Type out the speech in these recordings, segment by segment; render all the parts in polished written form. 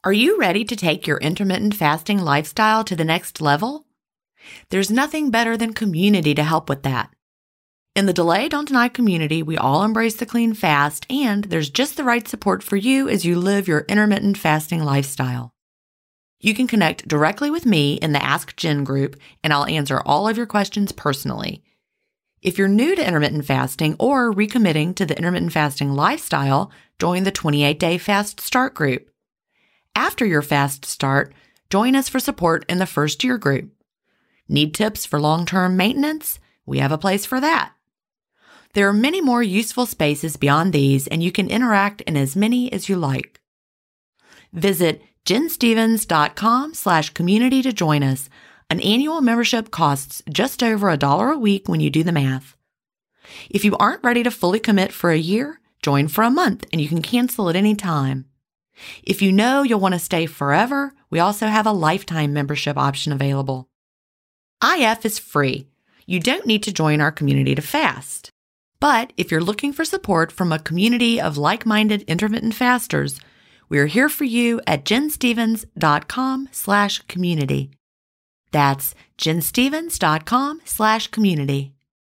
Are you ready to take your intermittent fasting lifestyle to the next level? There's nothing better than community to help with that. In the Delay Don't Deny community, we all embrace the clean fast, and there's just the right support for you as you live your intermittent fasting lifestyle. You can connect directly with me in the Ask Jen group, and I'll answer all of your questions personally. If you're new to intermittent fasting or recommitting to the intermittent fasting lifestyle, join the 28-Day Fast Start group. After your fast start, join us for support in the First Year group. Need tips for long-term maintenance? We have a place for that. There are many more useful spaces beyond these, and you can interact in as many as you like. Visit jenstevens.com/community to join us. An annual membership costs just over $1 a week when you do the math. If you aren't ready to fully commit for a year, join for a month and you can cancel at any time. If you know you'll want to stay forever, we also have a lifetime membership option available. IF is free. You don't need to join our community to fast. But if you're looking for support from a community of like-minded intermittent fasters, we're here for you at jenstevens.com/community. That's jenstevens.com/community.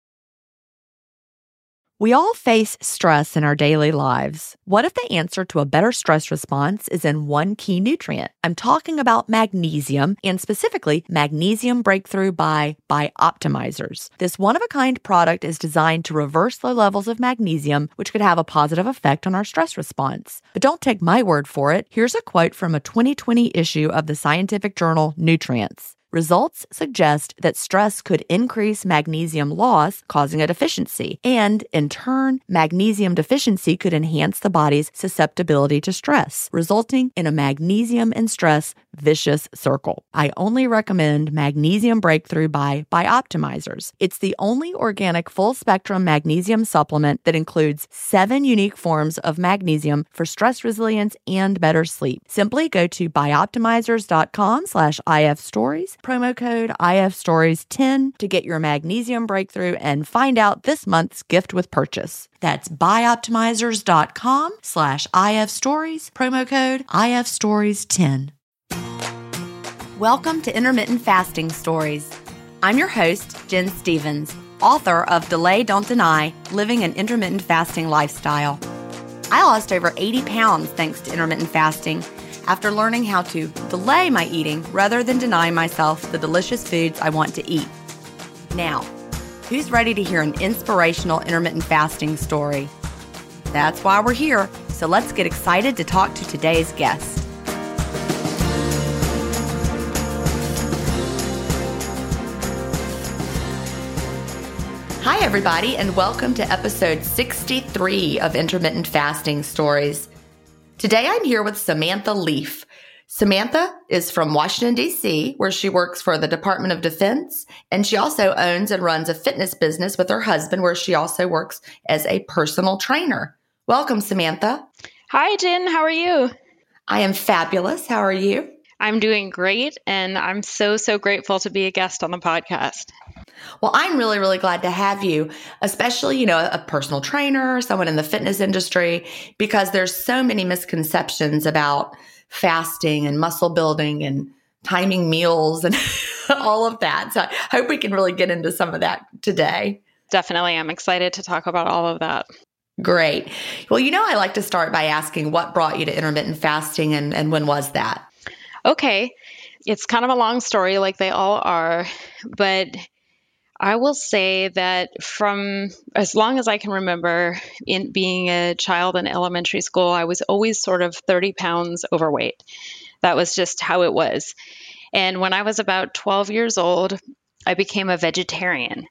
We all face stress in our daily lives. What if the answer to a better stress response is in one key nutrient? I'm talking about magnesium, and specifically Magnesium Breakthrough by Bioptimizers. This one-of-a-kind product is designed to reverse low levels of magnesium, which could have a positive effect on our stress response. But don't take my word for it. Here's a quote from a 2020 issue of the scientific journal Nutrients. Results suggest that stress could increase magnesium loss, causing a deficiency, and in turn, magnesium deficiency could enhance the body's susceptibility to stress, resulting in a magnesium and stress vicious circle. I only recommend Magnesium Breakthrough by Bioptimizers. It's the only organic full-spectrum magnesium supplement that includes 7 unique forms of magnesium for stress resilience and better sleep. Simply go to bioptimizers.com/IFstories, promo code IFstories10 to get your Magnesium Breakthrough and find out this month's gift with purchase. That's bioptimizers.com/IFstories, promo code IFstories10. Welcome to Intermittent Fasting Stories. I'm your host, Jen Stevens, author of Delay Don't Deny, Living an Intermittent Fasting Lifestyle. I lost over 80 pounds thanks to intermittent fasting after learning how to delay my eating rather than deny myself the delicious foods I want to eat. Now, who's ready to hear an inspirational intermittent fasting story? That's why we're here, so let's get excited to talk to today's guest. Hi, everybody, and welcome to episode 63 of Intermittent Fasting Stories. Today, I'm here with Samantha Leaf. Samantha is from Washington, D.C., where she works for the Department of Defense, and she also owns and runs a fitness business with her husband, where she also works as a personal trainer. Welcome, Samantha. Hi, Jen. How are you? I am fabulous. How are you? I'm doing great, and I'm so grateful to be a guest on the podcast. Well, I'm really, really glad to have you, especially, a personal trainer, someone in the fitness industry, because there's so many misconceptions about fasting and muscle building and timing meals and all of that. So I hope we can really get into some of that today. Definitely. I'm excited to talk about all of that. Great. Well, I like to start by asking what brought you to intermittent fasting and when was that? Okay. It's kind of a long story like they all are, but I will say that from as long as I can remember, in being a child in elementary school, I was always sort of 30 pounds overweight. That was just how it was. And when I was about 12 years old, I became a vegetarian.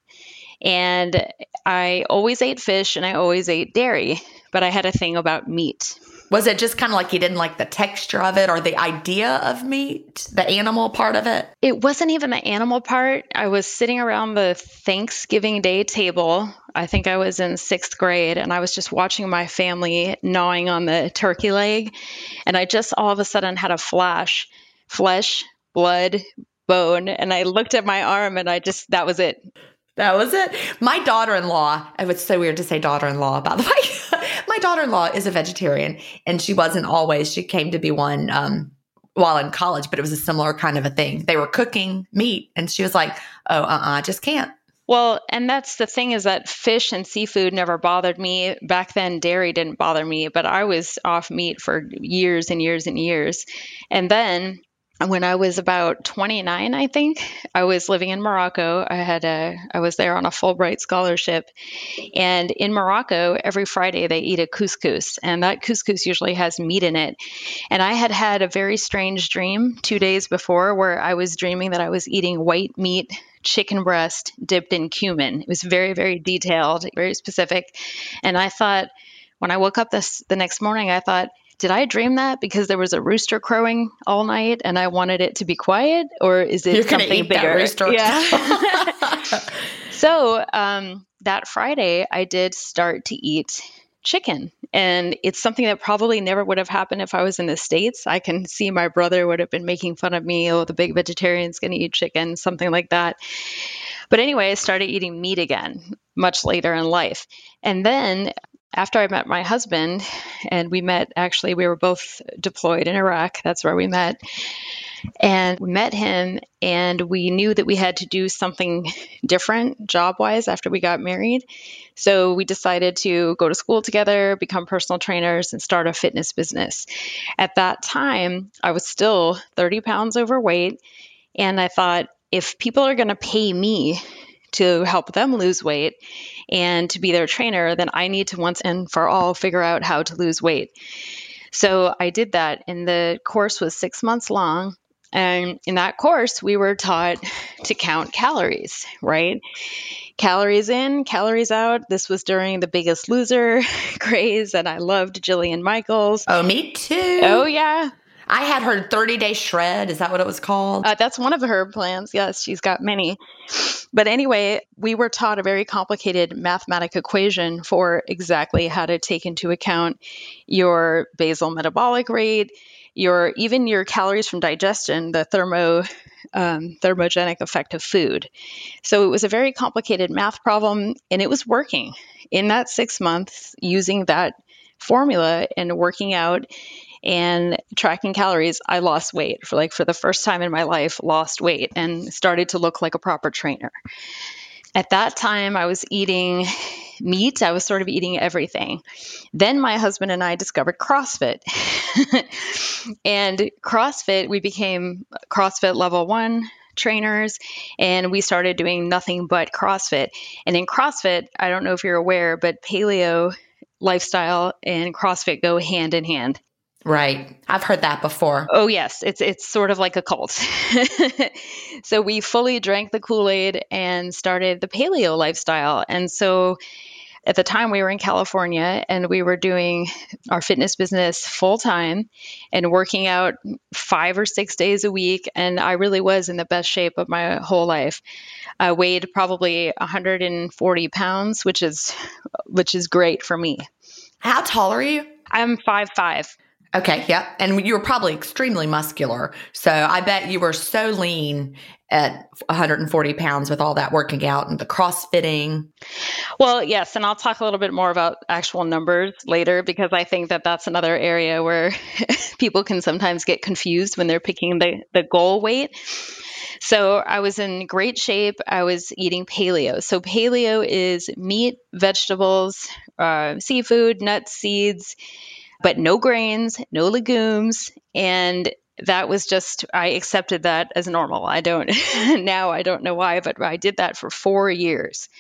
And I always ate fish and I always ate dairy, but I had a thing about meat. Was it just kind of like you didn't like the texture of it or the idea of meat, the animal part of it? It wasn't even the animal part. I was sitting around the Thanksgiving Day table. I think I was in 6th grade, and I was just watching my family gnawing on the turkey leg. And I just all of a sudden had a flash, flesh, blood, bone. And I looked at my arm and that was it. That was it. My daughter-in-law, it's so weird to say daughter-in-law, by the way. My daughter-in-law is a vegetarian, and she wasn't always. She came to be one while in college, but it was a similar kind of a thing. They were cooking meat, and she was like, "Oh, I just can't." Well, and that's the thing, is that fish and seafood never bothered me. Back then, dairy didn't bother me, but I was off meat for years and years and years. And then when I was about 29, I think, I was living in Morocco. I was there on a Fulbright scholarship. And in Morocco, every Friday they eat a couscous, and that couscous usually has meat in it. And I had had a very strange dream 2 days before where I was dreaming that I was eating white meat, chicken breast dipped in cumin. It was very, very detailed, very specific. And I thought, when I woke up the next morning, I thought, did I dream that because there was a rooster crowing all night and I wanted it to be quiet, or is it You're something eat bigger? That rooster. Yeah. So that Friday, I did start to eat chicken. And it's something that probably never would have happened if I was in the States. I can see my brother would have been making fun of me. Oh, the big vegetarian's going to eat chicken, something like that. But anyway, I started eating meat again much later in life. And then after I met my husband, and we were both deployed in Iraq. That's where we met. And we met him, and we knew that we had to do something different job-wise after we got married. So we decided to go to school together, become personal trainers, and start a fitness business. At that time, I was still 30 pounds overweight, and I thought, if people are going to pay me to help them lose weight and to be their trainer, then I need to once and for all figure out how to lose weight. So I did that, and the course was 6 months long. And in that course, we were taught to count calories, right? Calories in, calories out. This was during the Biggest Loser craze, and I loved Jillian Michaels. Oh, me too. Oh, yeah. I had her 30-day shred. Is that what it was called? That's one of her plans. Yes, she's got many. But anyway, we were taught a very complicated mathematical equation for exactly how to take into account your basal metabolic rate, even your calories from digestion, the thermogenic effect of food. So it was a very complicated math problem, and it was working. In that 6 months, using that formula and working out and tracking calories, I lost weight for the first time in my life, lost weight and started to look like a proper trainer. At that time, I was eating meat. I was sort of eating everything. Then my husband and I discovered CrossFit. And CrossFit, we became CrossFit level 1 trainers, and we started doing nothing but CrossFit. And in CrossFit, I don't know if you're aware, but paleo lifestyle and CrossFit go hand in hand. Right. I've heard that before. Oh, yes. It's sort of like a cult. So we fully drank the Kool-Aid and started the paleo lifestyle. And so at the time we were in California, and we were doing our fitness business full time and working out 5 or 6 days a week. And I really was in the best shape of my whole life. I weighed probably 140 pounds, which is great for me. How tall are you? I'm 5'5". Okay, yep. And you were probably extremely muscular. So I bet you were so lean at 140 pounds with all that working out and the CrossFitting. Well, yes. And I'll talk a little bit more about actual numbers later, because I think that that's another area where people can sometimes get confused when they're picking the goal weight. So I was in great shape. I was eating paleo. So paleo is meat, vegetables, seafood, nuts, seeds, but no grains, no legumes. And that was just, I accepted that as normal. Now I don't know why, but I did that for 4 years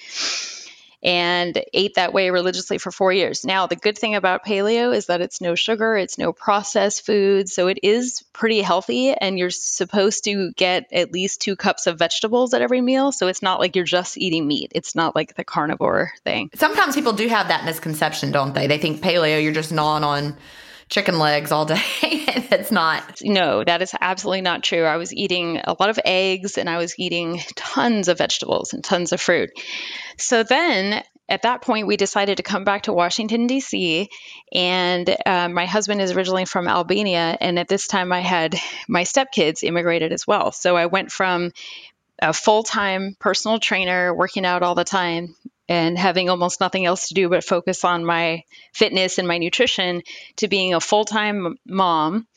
and ate that way religiously for 4 years. Now, the good thing about paleo is that it's no sugar, it's no processed food. So it is pretty healthy, and you're supposed to get at least 2 cups of vegetables at every meal. So it's not like you're just eating meat. It's not like the carnivore thing. Sometimes people do have that misconception, don't they? They think paleo, you're just gnawing on chicken legs all day. It's not. No, that is absolutely not true. I was eating a lot of eggs, and I was eating tons of vegetables and tons of fruit. So then at that point, we decided to come back to Washington, D.C. And my husband is originally from Albania. And at this time, I had my stepkids immigrated as well. So I went from a full-time personal trainer, working out all the time, and having almost nothing else to do but focus on my fitness and my nutrition, to being a full-time mom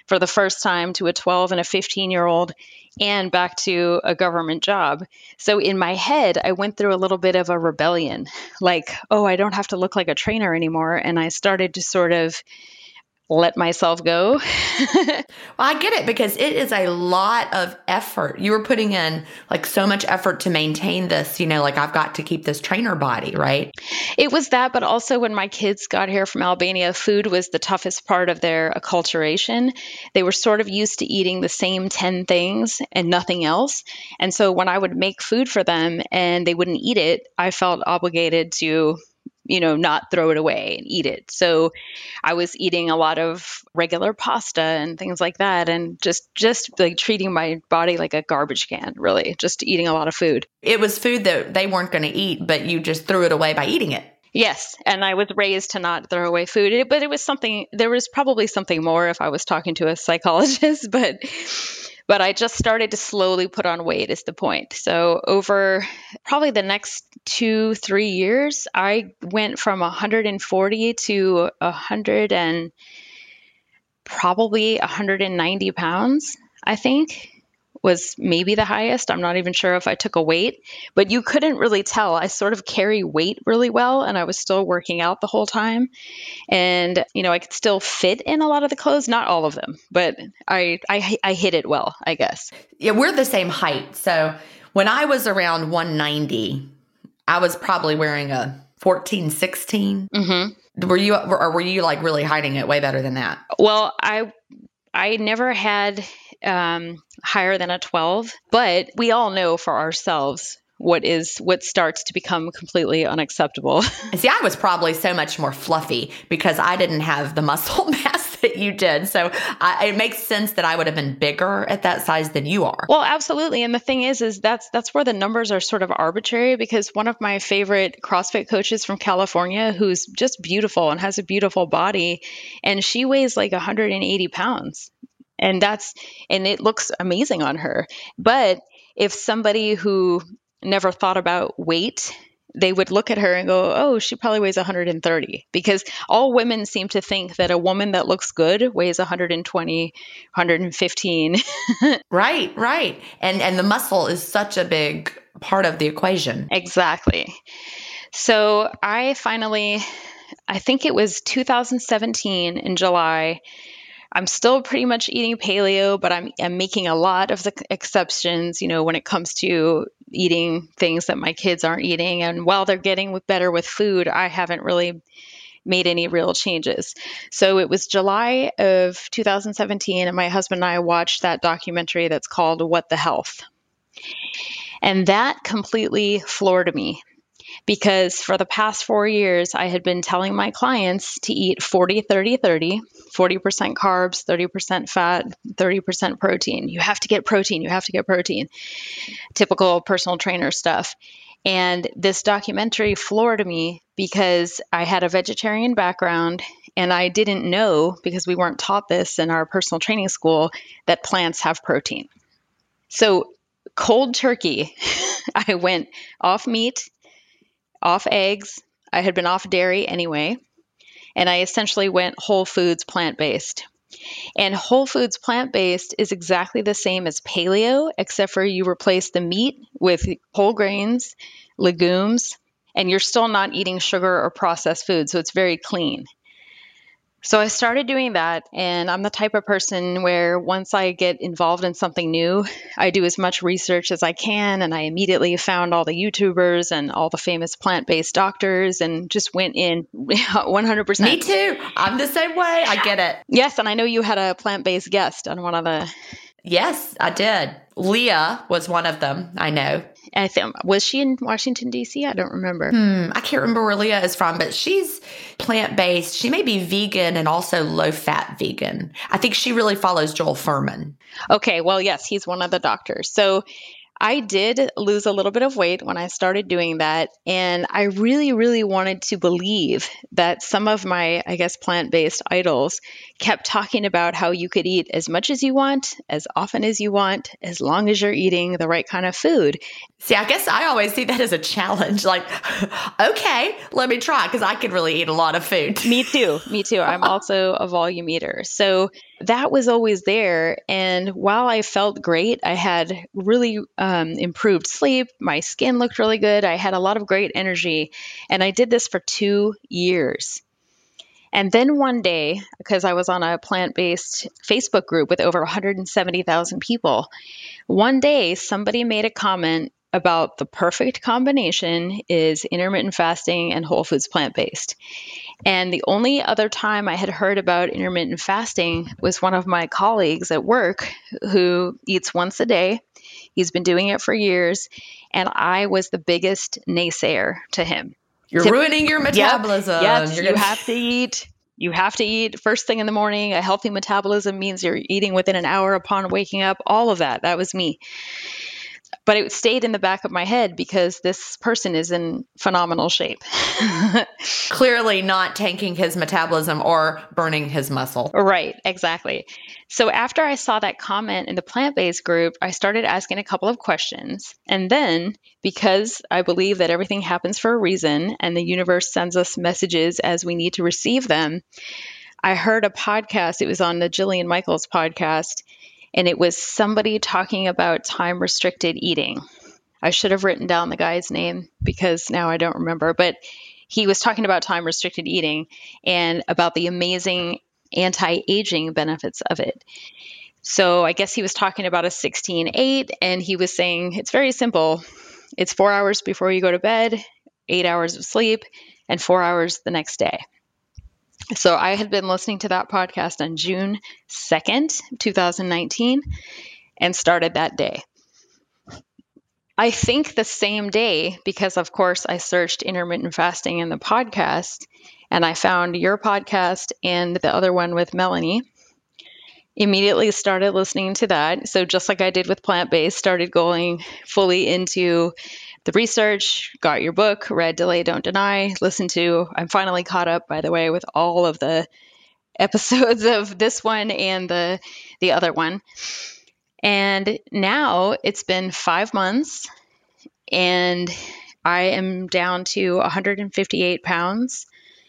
for the first time to a 12 and a 15-year-old and back to a government job. So in my head, I went through a little bit of a rebellion, like, oh, I don't have to look like a trainer anymore. And I started to sort of let myself go. Well, I get it because it is a lot of effort. You were putting in like so much effort to maintain this, like I've got to keep this trainer body, right? It was that, but also when my kids got here from Albania, food was the toughest part of their acculturation. They were sort of used to eating the same 10 things and nothing else. And so when I would make food for them and they wouldn't eat it, I felt obligated to not throw it away and eat it. So I was eating a lot of regular pasta and things like that, and just like treating my body like a garbage can, really, just eating a lot of food. It was food that they weren't going to eat, but you just threw it away by eating it. Yes. And I was raised to not throw away food, but there was probably something more if I was talking to a psychologist, but I just started to slowly put on weight is the point. So over probably the next 2-3 years, I went from 140 to 100 and probably 190 pounds, I think, was maybe the highest. I'm not even sure if I took a weight, but you couldn't really tell. I sort of carry weight really well, and I was still working out the whole time. And, I could still fit in a lot of the clothes, not all of them, but I hit it well, I guess. Yeah, we're the same height. So when I was around 190, I was probably wearing a 14, 16. Mm-hmm. Were you like really hiding it way better than that? Well, I never had higher than a 12, but we all know for ourselves what starts to become completely unacceptable. See, I was probably so much more fluffy because I didn't have the muscle mass that you did. So it makes sense that I would have been bigger at that size than you are. Well, absolutely. And the thing is that's where the numbers are sort of arbitrary, because one of my favorite CrossFit coaches from California, who's just beautiful and has a beautiful body, and she weighs like 180 pounds. And it looks amazing on her. But if somebody who never thought about weight, they would look at her and go, oh, she probably weighs 130, because all women seem to think that a woman that looks good weighs 120, 115. Right. And the muscle is such a big part of the equation. Exactly. So I think it was 2017 in July, I'm still pretty much eating paleo, but I'm making a lot of the exceptions, when it comes to eating things that my kids aren't eating. And while they're getting better with food, I haven't really made any real changes. So it was July of 2017, and my husband and I watched that documentary that's called What the Health. And that completely floored me. Because for the past 4 years, I had been telling my clients to eat 40, 30, 30, 40% carbs, 30% fat, 30% protein. You have to get protein. You have to get protein. Typical personal trainer stuff. And this documentary floored me because I had a vegetarian background, and I didn't know, because we weren't taught this in our personal training school, that plants have protein. So cold turkey, I went off meat, off eggs. I had been off dairy anyway. And I essentially went whole foods plant-based. And whole foods plant-based is exactly the same as paleo, except for you replace the meat with whole grains, legumes, and you're still not eating sugar or processed food. So it's very clean. So I started doing that, and I'm the type of person where once I get involved in something new, I do as much research as I can, and I immediately found all the YouTubers and all the famous plant-based doctors and just went in 100%. Me too. I'm the same way. I get it. Yes, and I know you had a plant-based guest on one of the... Yes, I did. Leah was one of them, I know. I think, was she in Washington, D.C.? I don't remember. I can't remember where Leah is from, but she's plant-based. She may be vegan and also low-fat vegan. I think she really follows Joel Fuhrman. Okay, well, yes, he's one of the doctors. So I did lose a little bit of weight when I started doing that. And I really, really wanted to believe that some of my, I guess, plant-based idols kept talking about how you could eat as much as you want, as often as you want, as long as you're eating the right kind of food. See, I guess I always see that as a challenge. Like, okay, let me try because I can really eat a lot of food. Me too. Me too. I'm also a volume eater. So that was always there. And while I felt great, I had really improved sleep. My skin looked really good. I had a lot of great energy. And I did this for 2 years. And then one day, because I was on a plant-based Facebook group with over 170,000 people, one day somebody made a comment about the perfect combination is intermittent fasting and whole foods plant-based. And the only other time I had heard about intermittent fasting was one of my colleagues at work who eats once a day. He's been doing it for years. And I was the biggest naysayer to him. You're ruining your metabolism. Yes, you have to eat. You have to eat first thing in the morning. A healthy metabolism means you're eating within an hour upon waking up. All of that. That was me. But it stayed in the back of my head because this person is in phenomenal shape. Clearly not tanking his metabolism or burning his muscle. Right, exactly. So after I saw that comment in the plant-based group, I started asking a couple of questions. And then, because I believe that everything happens for a reason and the universe sends us messages as we need to receive them, I heard a podcast. It was on the Jillian Michaels podcast. And it was somebody talking about time-restricted eating. I should have written down the guy's name because now I don't remember. But he was talking about time-restricted eating and about the amazing anti-aging benefits of it. So I guess he was talking about a 16-8, and he was saying it's very simple. It's 4 hours before you go to bed, 8 hours of sleep, and 4 hours the next day. So I had been listening to that podcast on June 2nd, 2019, and started that day. I think the same day, because of course I searched intermittent fasting in the podcast, and I found your podcast and the other one with Melanie. Immediately started listening to that. So just like I did with plant-based, started going fully into the research, got your book, read Delay, Don't Deny, listened to, I'm finally caught up, by the way, with all of the episodes of this one and the other one. And now it's been 5 months and I am down to 158 pounds.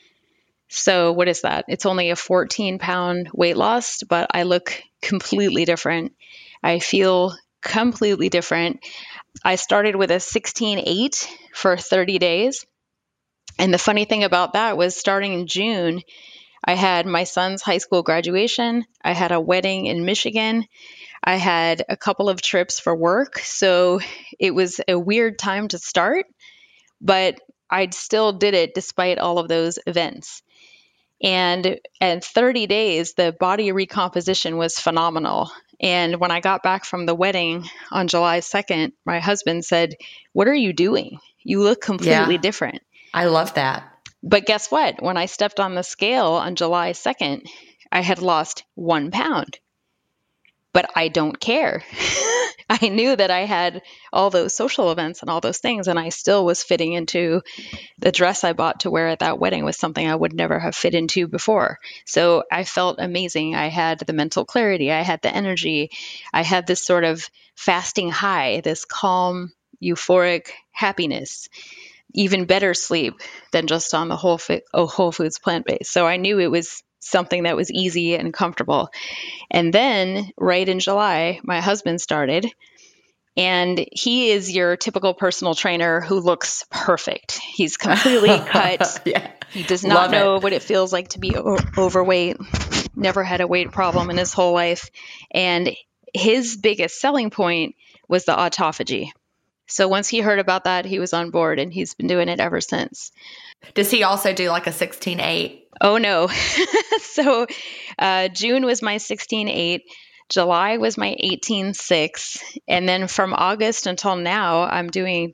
So what is that? It's only a 14-pound weight loss, but I look completely different. I feel completely different. I started with a 16-8 for 30 days. And the funny thing about that was starting in June, I had my son's high school graduation. I had a wedding in Michigan. I had a couple of trips for work. So it was a weird time to start, but I still did it despite all of those events. And at 30 days, the body recomposition was phenomenal. And when I got back from the wedding on July 2nd, my husband said, "What are you doing? You look completely different." I love that. But guess what? When I stepped on the scale on July 2nd, I had lost 1 pound. But I don't care. I knew that I had all those social events and all those things, and I still was fitting into the dress I bought to wear at that wedding was something I would never have fit into before. So I felt amazing. I had the mental clarity. I had the energy. I had this sort of fasting high, this calm, euphoric happiness, even better sleep than just on the Whole Foods plant-based. So I knew it was something that was easy and comfortable. And then right in July, my husband started, and he is your typical personal trainer who looks perfect. He's completely cut. Yeah. He does not know what it feels like to be overweight, never had a weight problem in his whole life. And his biggest selling point was the autophagy. So once he heard about that, he was on board, and he's been doing it ever since. Does he also do like a 16-8? Oh, no. So June was my 16-8. July was my 18-6. And then from August until now, I'm doing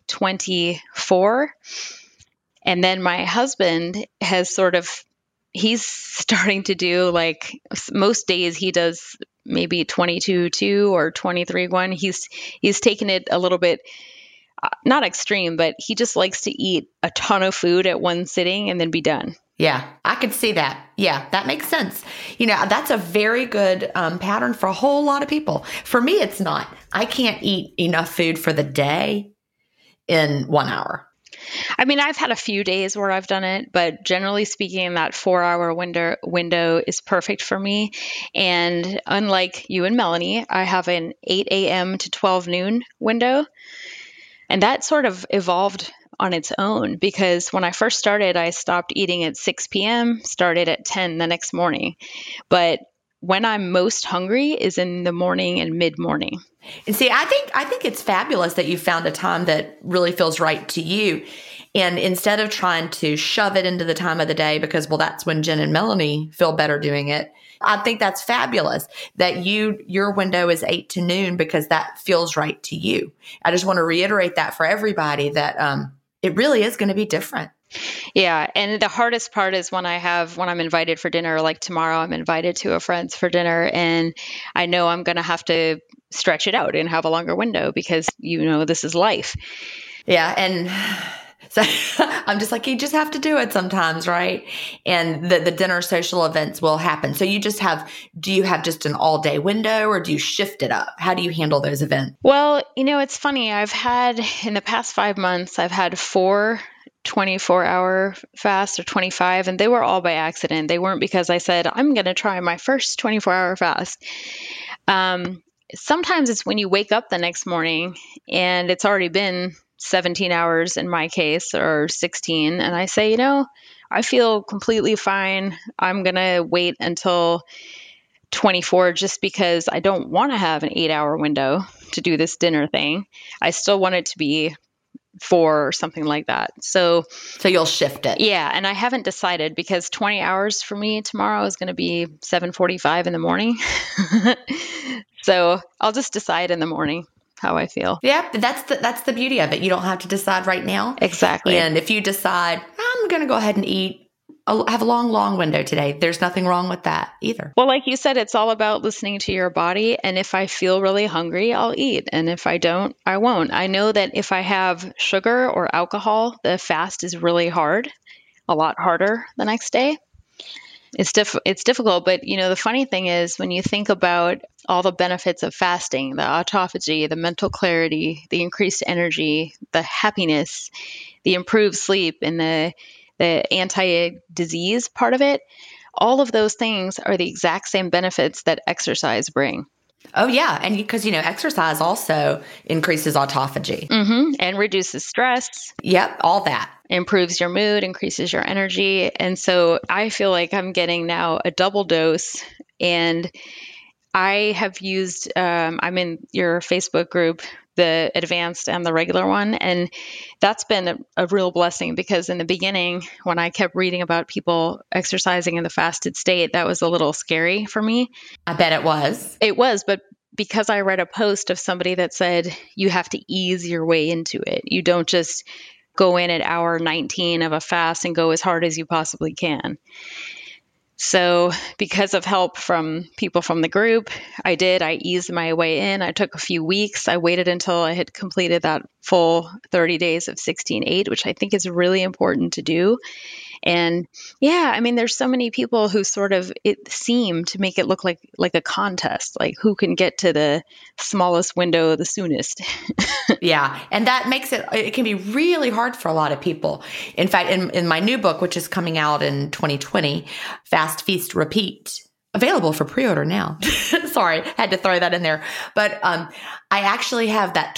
24. And then my husband has he's starting to do, like, most days he does maybe 22-2 or 23-1. He's taken it a little bit, not extreme, but he just likes to eat a ton of food at one sitting and then be done. Yeah, I could see that. Yeah, that makes sense. That's a very good pattern for a whole lot of people. For me, it's not. I can't eat enough food for the day in 1 hour. I mean, I've had a few days where I've done it, but generally speaking, that 4-hour window is perfect for me. And unlike you and Melanie, I have an 8 a.m. to 12 noon window. And that sort of evolved on its own because when I first started, I stopped eating at 6 p.m., started at 10 the next morning. But when I'm most hungry is in the morning and mid-morning. And see, I think it's fabulous that you found a time that really feels right to you. And instead of trying to shove it into the time of the day because, well, that's when Jen and Melanie feel better doing it, I think that's fabulous that your window is 8 to noon because that feels right to you. I just want to reiterate that for everybody that it really is going to be different. Yeah. And the hardest part is when I'm invited for dinner, like tomorrow, I'm invited to a friend's for dinner and I know I'm going to have to stretch it out and have a longer window because, this is life. Yeah. And so I'm just like, you just have to do it sometimes, right? And the dinner social events will happen. So do you have just an all day window or do you shift it up? How do you handle those events? Well, it's funny. In the past 5 months, I've had 4 24-hour fasts or 25, and they were all by accident. They weren't because I said, I'm going to try my first 24-hour fast. Sometimes it's when you wake up the next morning and it's already been 17 hours in my case, or 16. And I say, I feel completely fine. I'm going to wait until 24 just because I don't want to have an 8-hour window to do this dinner thing. I still want it to be 4 or something like that. So you'll shift it. Yeah. And I haven't decided because 20 hours for me tomorrow is going to be 7:45 in the morning. So I'll just decide in the morning how I feel. Yeah, that's the beauty of it. You don't have to decide right now. Exactly. And if you decide, I'm going to go ahead and have a long window today, there's nothing wrong with that either. Well, like you said, it's all about listening to your body. And if I feel really hungry, I'll eat. And if I don't, I won't. I know that if I have sugar or alcohol, the fast is really hard, a lot harder the next day. It's difficult, but the funny thing is when you think about all the benefits of fasting, the autophagy, the mental clarity, the increased energy, the happiness, the improved sleep, and the anti-disease part of it, all of those things are the exact same benefits that exercise bring. Oh, yeah. And because, exercise also increases autophagy. Mm-hmm. And reduces stress. Yep. All that. Improves your mood, increases your energy. And so I feel like I'm getting now a double dose. And I have used, I'm in your Facebook group, the advanced and the regular one. And that's been a real blessing because in the beginning, when I kept reading about people exercising in the fasted state, that was a little scary for me. I bet it was. It was, but because I read a post of somebody that said you have to ease your way into it. You don't just go in at hour 19 of a fast and go as hard as you possibly can. So because of help from people from the group, I eased my way in. I took a few weeks. I waited until I had completed that full 30 days of 16-8, which I think is really important to do. And yeah, I mean, there's so many people who sort of seem to make it look like a contest, like who can get to the smallest window the soonest. Yeah. And that makes it can be really hard for a lot of people. In fact, in my new book, which is coming out in 2020, Fast, Feast, Repeat, available for pre-order now. Sorry, had to throw that in there. But I actually have that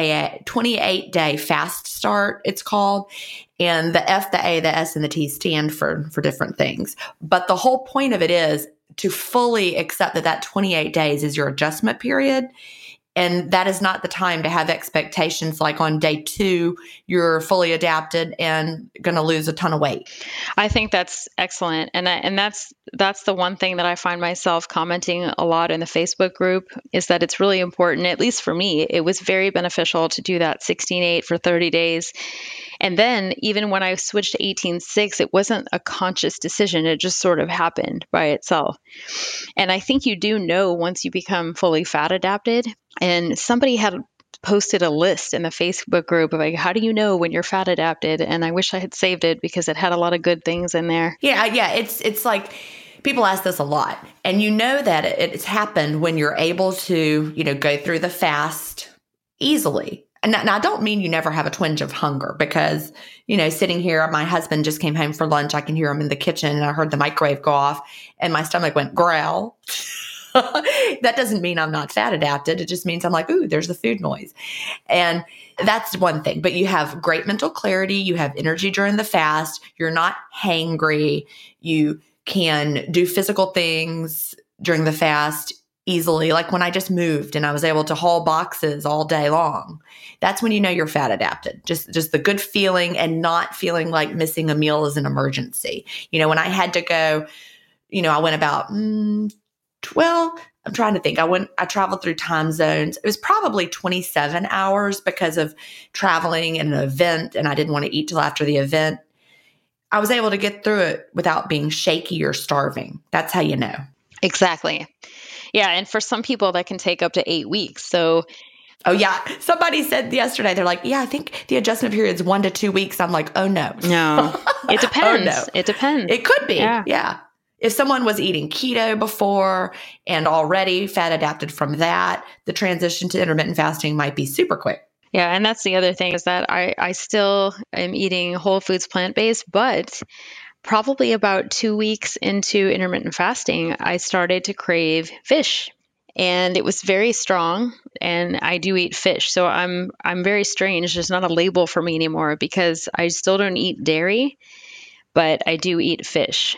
28-day fast start, it's called. And the F, the A, the S, and the T stand for different things. But the whole point of it is to fully accept that 28 days is your adjustment period. And that is not the time to have expectations like on day 2, you're fully adapted and going to lose a ton of weight. I think that's excellent. And that's the one thing that I find myself commenting a lot in the Facebook group is that it's really important, at least for me, it was very beneficial to do that 16-8 for 30 days. And then even when I switched to 18:6, it wasn't a conscious decision. It just sort of happened by itself. And I think you do know once you become fully fat adapted. And somebody had posted a list in the Facebook group of like, how do you know when you're fat adapted? And I wish I had saved it because it had a lot of good things in there. Yeah. It's like people ask this a lot, and you know that it's happened when you're able to, go through the fast easily. And now, I don't mean you never have a twinge of hunger because, sitting here, my husband just came home for lunch. I can hear him in the kitchen and I heard the microwave go off and my stomach went growl. That doesn't mean I'm not fat adapted. It just means I'm like, ooh, there's the food noise. And that's one thing. But you have great mental clarity. You have energy during the fast. You're not hangry. You can do physical things during the fast easily. Like when I just moved and I was able to haul boxes all day long. That's when you know you're fat adapted. Just the good feeling and not feeling like missing a meal is an emergency. When I had to go, I went about, I'm trying to think. I traveled through time zones. It was probably 27 hours because of traveling and an event, and I didn't want to eat till after the event. I was able to get through it without being shaky or starving. That's how you know. Exactly. Yeah. And for some people, that can take up to 8 weeks. So, oh, yeah. Somebody said yesterday, they're like, yeah, I think the adjustment period is 1 to 2 weeks. I'm like, oh, no. No, it depends. Oh, no. It depends. It could be. Yeah. Yeah. If someone was eating keto before and already fat adapted from that, the transition to intermittent fasting might be super quick. Yeah. And that's the other thing is that I still am eating whole foods plant-based, but probably about 2 weeks into intermittent fasting, I started to crave fish. And it was very strong, and I do eat fish. So I'm very strange. There's not a label for me anymore because I still don't eat dairy, but I do eat fish.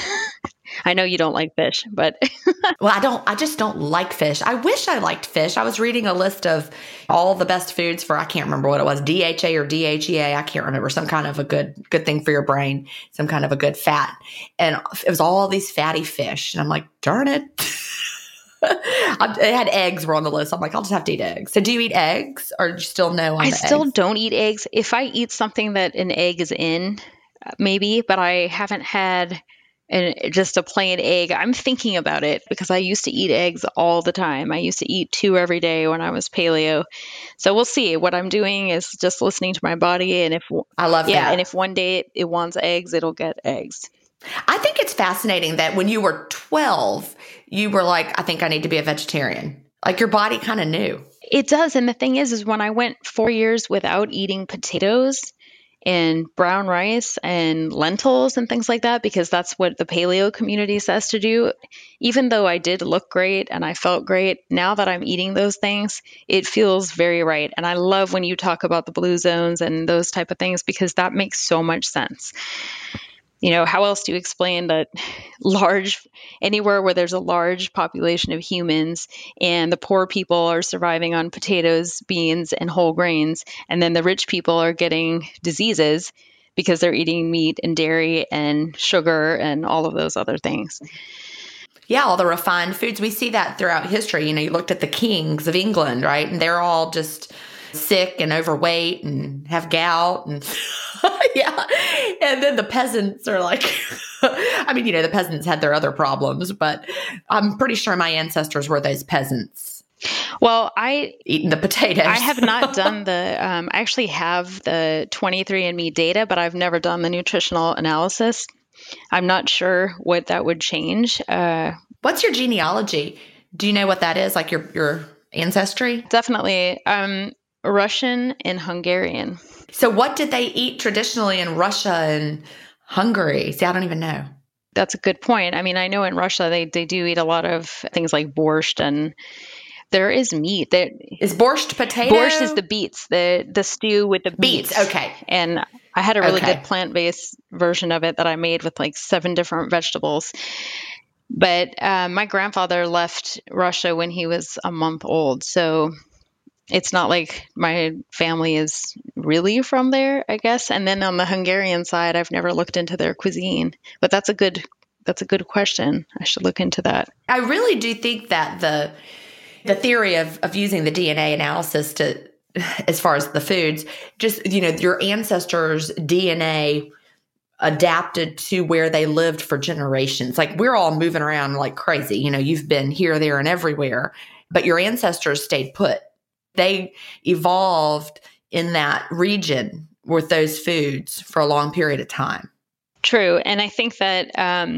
I know you don't like fish, but well, I just don't like fish. I wish I liked fish. I was reading a list of all the best foods for, I can't remember what it was, DHA or DHEA. I can't remember, some kind of a good thing for your brain, some kind of a good fat. And it was all these fatty fish. And I'm like, darn it. It had eggs were on the list. I'm like, I'll just have to eat eggs. So do you eat eggs or do you still no on I the still eggs? don't eat eggs. If I eat something that an egg is in, maybe, but I haven't had just a plain egg. I'm thinking about it because I used to eat eggs all the time. I used to eat 2 every day when I was paleo. So we'll see. What I'm doing is just listening to my body. And I love that. And if one day it wants eggs, it'll get eggs. I think it's fascinating that when you were 12, you were like, I think I need to be a vegetarian. Like your body kind of knew. It does. And the thing is when I went 4 years without eating potatoes and brown rice and lentils and things like that, because that's what the paleo community says to do. Even though I did look great and I felt great, now that I'm eating those things, it feels very right. And I love when you talk about the blue zones and those type of things, because that makes so much sense. How else do you explain that anywhere where there's a large population of humans and the poor people are surviving on potatoes, beans, and whole grains, and then the rich people are getting diseases because they're eating meat and dairy and sugar and all of those other things. Yeah, all the refined foods. We see that throughout history. You looked at the kings of England, right? And they're all just sick and overweight and have gout and yeah. And then the peasants are like, the peasants had their other problems, but I'm pretty sure my ancestors were those peasants. Well, eating the potatoes. I have not done I actually have the 23andMe data, but I've never done the nutritional analysis. I'm not sure what that would change. What's your genealogy? Do you know what that is? Like your ancestry? Definitely. Russian and Hungarian. So what did they eat traditionally in Russia and Hungary? See, I don't even know. That's a good point. I know in Russia, they do eat a lot of things like borscht, and there is meat. Is borscht potato? Borscht is the beets, the stew with the beets. Okay. And I had a really good plant-based version of it that I made with like 7 different vegetables. But my grandfather left Russia when he was a month old. So it's not like my family is really from there, I guess. And then on the Hungarian side, I've never looked into their cuisine, but that's a good question. I should look into that. I really do think that the theory of using the DNA analysis to as far as the foods, just, your ancestors' DNA adapted to where they lived for generations. Like we're all moving around like crazy. You've been here, there, and everywhere, but your ancestors stayed put. They evolved in that region with those foods for a long period of time. True. And I think that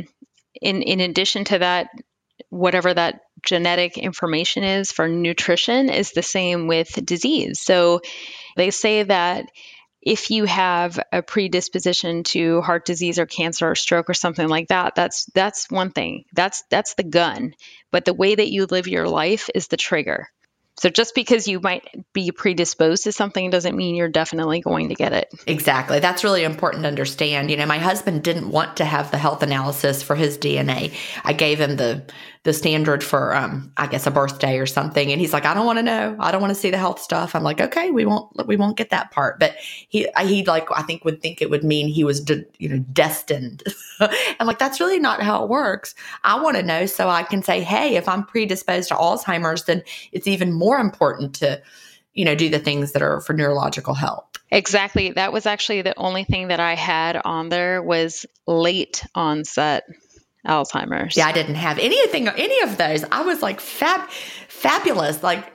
in addition to that, whatever that genetic information is for nutrition is the same with disease. So they say that if you have a predisposition to heart disease or cancer or stroke or something like that, that's one thing. That's the gun. But the way that you live your life is the trigger. So just because you might be predisposed to something doesn't mean you're definitely going to get it. Exactly. That's really important to understand. My husband didn't want to have the health analysis for his DNA. I gave him the standard for, I guess, a birthday or something. And he's like, I don't want to know. I don't want to see the health stuff. I'm like, okay, we won't get that part. But he I think would think it would mean he was, destined. I'm like, that's really not how it works. I want to know so I can say, hey, if I'm predisposed to Alzheimer's, then it's even more important to, do the things that are for neurological health. Exactly. That was actually the only thing that I had on there was late onset Alzheimer's. Yeah, I didn't have any of those. I was like fabulous. Like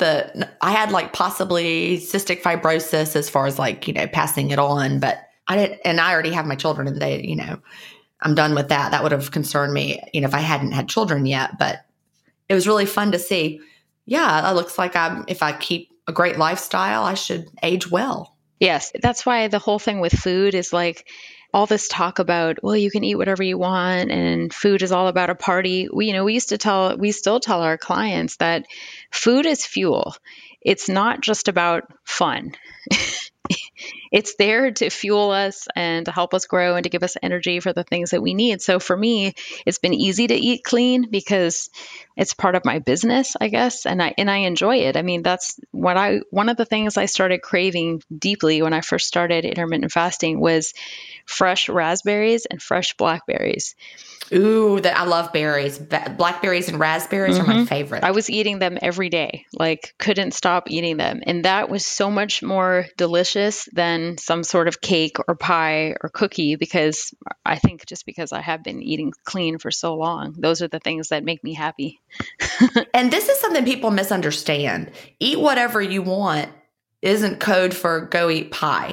I had like possibly cystic fibrosis as far as like, passing it on, but I didn't, and I already have my children and they, I'm done with that. That would have concerned me, if I hadn't had children yet, but it was really fun to see. Yeah, it looks like if I keep a great lifestyle, I should age well. Yes. That's why the whole thing with food is like all this talk about, well, you can eat whatever you want and food is all about a party. We still tell our clients that food is fuel. It's not just about fun. It's there to fuel us and to help us grow and to give us energy for the things that we need. So for me, it's been easy to eat clean because it's part of my business, I guess, and I enjoy it. I mean, that's one of the things I started craving deeply when I first started intermittent fasting was fresh raspberries and fresh blackberries. Ooh, I love berries. Blackberries and raspberries are my favorite. I was eating them every day, like couldn't stop eating them. And that was so much more delicious than some sort of cake or pie or cookie, because I think just because I have been eating clean for so long, those are the things that make me happy. And this is something people misunderstand. Eat whatever you want isn't code for go eat pie.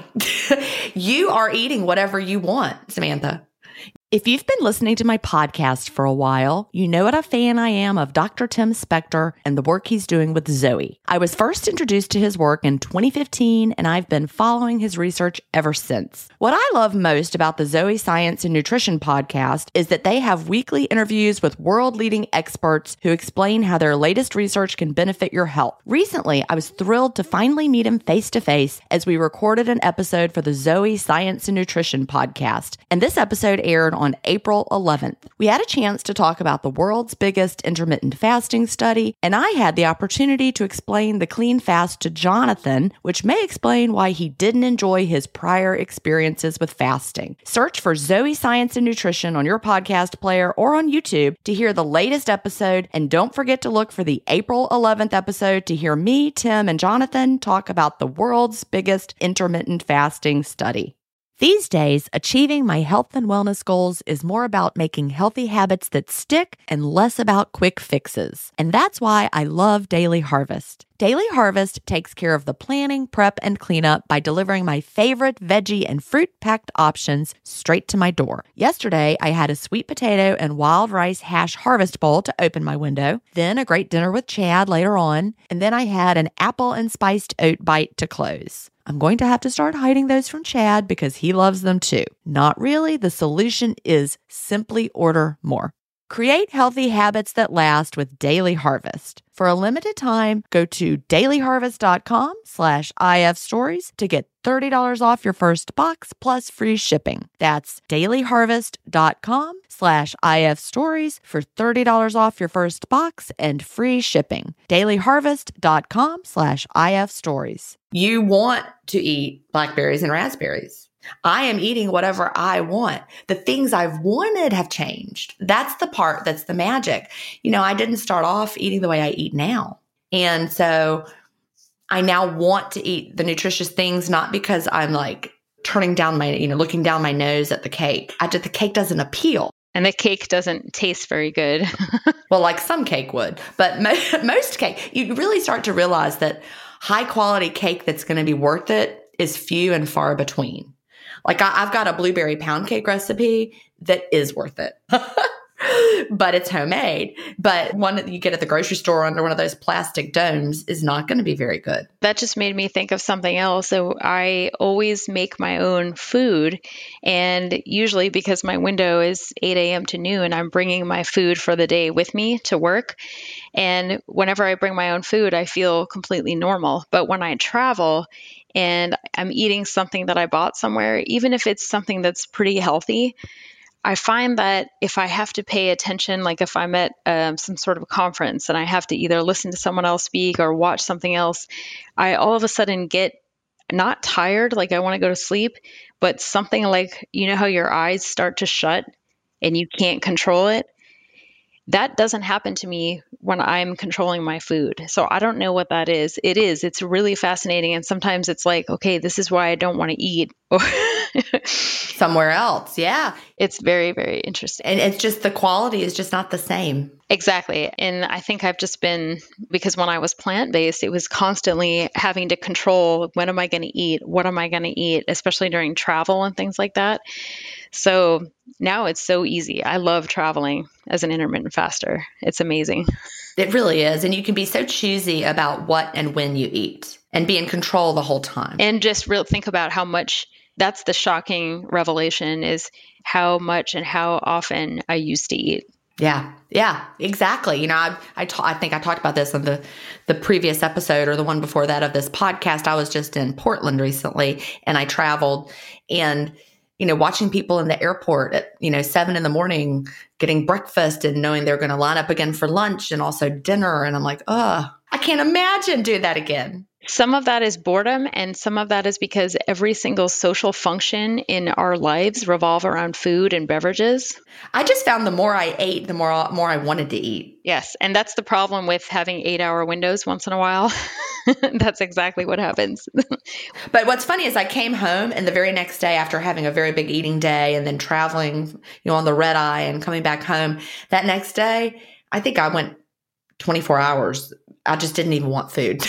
You are eating whatever you want, Samantha. If you've been listening to my podcast for a while, you know what a fan I am of Dr. Tim Spector and the work he's doing with Zoe. I was first introduced to his work in 2015, and I've been following his research ever since. What I love most about the Zoe Science and Nutrition podcast is that they have weekly interviews with world-leading experts who explain how their latest research can benefit your health. Recently, I was thrilled to finally meet him face-to-face as we recorded an episode for the Zoe Science and Nutrition podcast, and this episode aired on April 11th. We had a chance to talk about the world's biggest intermittent fasting study, and I had the opportunity to explain the clean fast to Jonathan, which may explain why he didn't enjoy his prior experiences with fasting. Search for Zoe Science and Nutrition on your podcast player or on YouTube to hear the latest episode, and don't forget to look for the April 11th episode to hear me, Tim, and Jonathan talk about the world's biggest intermittent fasting study. These days, achieving my health and wellness goals is more about making healthy habits that stick and less about quick fixes. And that's why I love Daily Harvest. Daily Harvest takes care of the planning, prep, and cleanup by delivering my favorite veggie and fruit-packed options straight to my door. Yesterday, I had a sweet potato and wild rice hash harvest bowl to open my window, then a great dinner with Chad later on, and then I had an apple and spiced oat bite to close. I'm going to have to start hiding those from Chad because he loves them too. Not really. The solution is simply order more. Create healthy habits that last with Daily Harvest. For a limited time, go to dailyharvest.com/ifstories to get $30 off your first box plus free shipping. That's dailyharvest.com/ifstories for $30 off your first box and free shipping. dailyharvest.com/ifstories. You want to eat blackberries and raspberries. I am eating whatever I want. The things I've wanted have changed. That's the part that's the magic. I didn't start off eating the way I eat now. And so I now want to eat the nutritious things, not because I'm like turning down my, looking down my nose at the cake. The cake doesn't appeal. And the cake doesn't taste very good. Well, like some cake would, but most cake, you really start to realize that high quality cake that's going to be worth it is few and far between. Like I've got a blueberry pound cake recipe that is worth it. But it's homemade. But one that you get at the grocery store under one of those plastic domes is not going to be very good. That just made me think of something else. So I always make my own food. And usually because my window is 8 a.m. to noon, I'm bringing my food for the day with me to work. And whenever I bring my own food, I feel completely normal. But when I travel and I'm eating something that I bought somewhere, even if it's something that's pretty healthy, I find that if I have to pay attention, like if I'm at some sort of a conference and I have to either listen to someone else speak or watch something else, I all of a sudden get not tired, like I want to go to sleep, but something like, how your eyes start to shut and you can't control it. That doesn't happen to me when I'm controlling my food. So I don't know what that is. It's really fascinating. And sometimes it's like, okay, this is why I don't want to eat. Somewhere else. Yeah. It's very, very interesting. And it's just the quality is just not the same. Exactly. And I think I've just been, because when I was plant-based, it was constantly having to control, when am I going to eat? What am I going to eat? Especially during travel and things like that. So now it's so easy. I love traveling as an intermittent faster. It's amazing. It really is. And you can be so choosy about what and when you eat and be in control the whole time. And just think about how much, that's the shocking revelation, is how much and how often I used to eat. Yeah, exactly. I think I talked about this on the previous episode or the one before that of this podcast. I was just in Portland recently and I traveled, and watching people in the airport at, 7 a.m, getting breakfast and knowing they're going to line up again for lunch and also dinner. And I'm like, I can't imagine doing that again. Some of that is boredom, and some of that is because every single social function in our lives revolve around food and beverages. I just found the more I ate, the more I wanted to eat. Yes, and that's the problem with having 8-hour windows once in a while. That's exactly what happens. But what's funny is I came home, and the very next day after having a very big eating day and then traveling, on the red eye and coming back home, that next day, I think I went 24 hours. I just didn't even want food.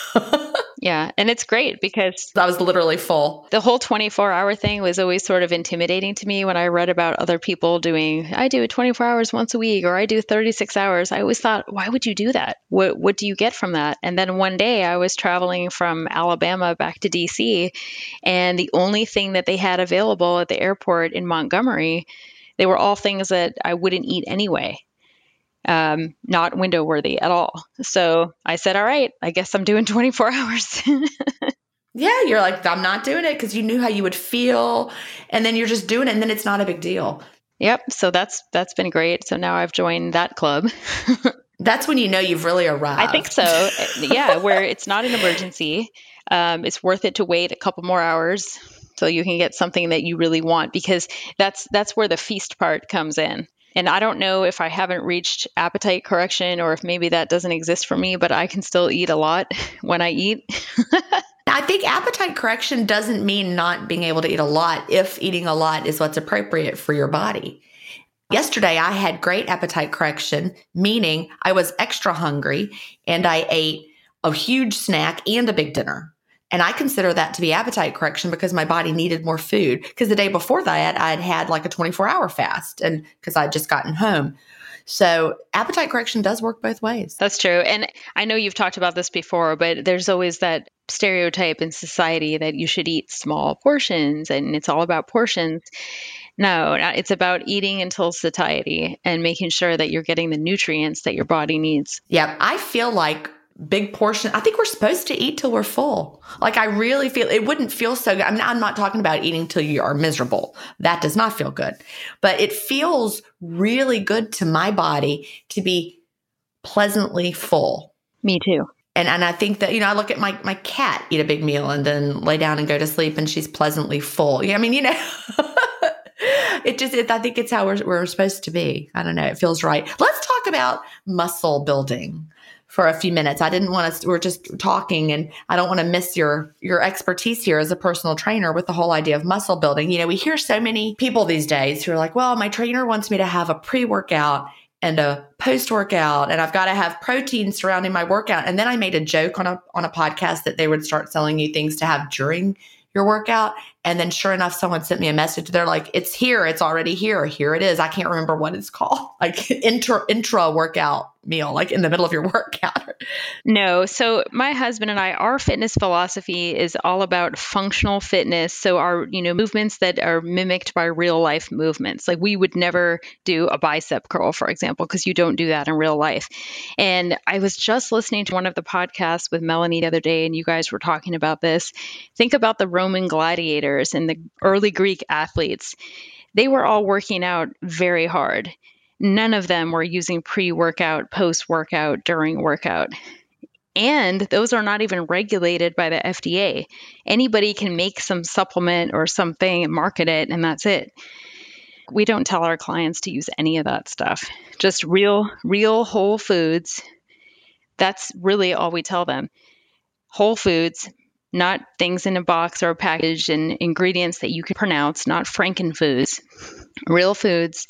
Yeah. And it's great because I was literally full. The whole 24-hour thing was always sort of intimidating to me when I read about other people I do 24 hours once a week, or I do 36 hours. I always thought, why would you do that? What do you get from that? And then one day I was traveling from Alabama back to DC, and the only thing that they had available at the airport in Montgomery, they were all things that I wouldn't eat anyway. Not window worthy at all. So I said, all right, I guess I'm doing 24 hours. Yeah, you're like, I'm not doing it because you knew how you would feel. And then you're just doing it, and then it's not a big deal. Yep. So that's been great. So now I've joined that club. That's when you know you've really arrived. I think so. Yeah, where it's not an emergency. It's worth it to wait a couple more hours so you can get something that you really want, because that's where the feast part comes in. And I don't know if I haven't reached appetite correction or if maybe that doesn't exist for me, but I can still eat a lot when I eat. I think appetite correction doesn't mean not being able to eat a lot if eating a lot is what's appropriate for your body. Yesterday, I had great appetite correction, meaning I was extra hungry and I ate a huge snack and a big dinner. And I consider that to be appetite correction because my body needed more food. Because the day before that, I'd had like a 24-hour fast, and because I'd just gotten home. So appetite correction does work both ways. That's true. And I know you've talked about this before, but there's always that stereotype in society that you should eat small portions and it's all about portions. No, it's about eating until satiety and making sure that you're getting the nutrients that your body needs. Yeah, I feel like big portion. I think we're supposed to eat till we're full. Like I really feel it wouldn't feel so good. I'm not talking about eating till you are miserable. That does not feel good, but it feels really good to my body to be pleasantly full. Me too. And I think that, I look at my cat eat a big meal and then lay down and go to sleep and she's pleasantly full. Yeah. I mean, I think it's how we're supposed to be. I don't know. It feels right. Let's talk about muscle building for a few minutes. I didn't want to, we're just talking, and I don't want to miss your expertise here as a personal trainer with the whole idea of muscle building. We hear so many people these days who are like, well, my trainer wants me to have a pre-workout and a post-workout, and I've got to have protein surrounding my workout. And then I made a joke on a podcast that they would start selling you things to have during your workout. And then sure enough, someone sent me a message. They're like, it's here. It's already here. Here it is. I can't remember what it's called. Like intra workout meal, like in the middle of your workout. No. So my husband and I, our fitness philosophy is all about functional fitness. So our, movements that are mimicked by real life movements. Like we would never do a bicep curl, for example, because you don't do that in real life. And I was just listening to one of the podcasts with Melanie the other day, and you guys were talking about this. Think about the Roman gladiators and the early Greek athletes. They were all working out very hard. None of them were using pre-workout, post-workout, during workout. And those are not even regulated by the FDA. Anybody can make some supplement or something and market it, and that's it. We don't tell our clients to use any of that stuff. Just real whole foods. That's really all we tell them. Whole foods, not things in a box or a package and ingredients that you can pronounce, not Frankenfoods, real foods.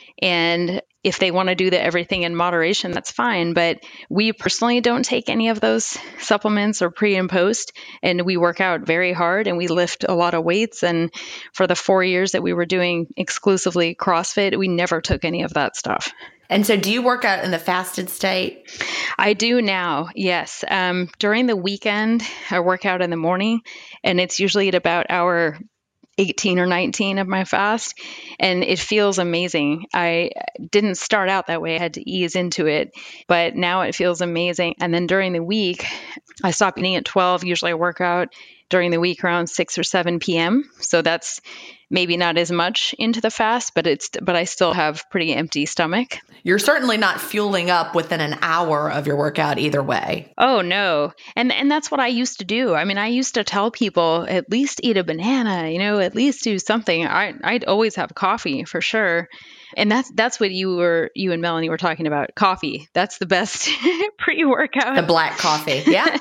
And if they want to do everything in moderation, that's fine. But we personally don't take any of those supplements or pre and post. And we work out very hard and we lift a lot of weights. And for the 4 years that we were doing exclusively CrossFit, we never took any of that stuff. And so do you work out in the fasted state? I do now, yes. During the weekend, I work out in the morning, and it's usually at about hour 18 or 19 of my fast, and it feels amazing. I didn't start out that way. I had to ease into it, but now it feels amazing. And then during the week, I stop eating at 12. Usually I work out during the week around 6 or 7 p.m. So that's maybe not as much into the fast, but I still have pretty empty stomach. You're certainly not fueling up within an hour of your workout either way. Oh, no. And that's what I used to do. I mean, I used to tell people, at least eat a banana, at least do something. I'd always have coffee for sure. And that's what you and Melanie were talking about. Coffee. That's the best pre-workout. The black coffee. Yeah.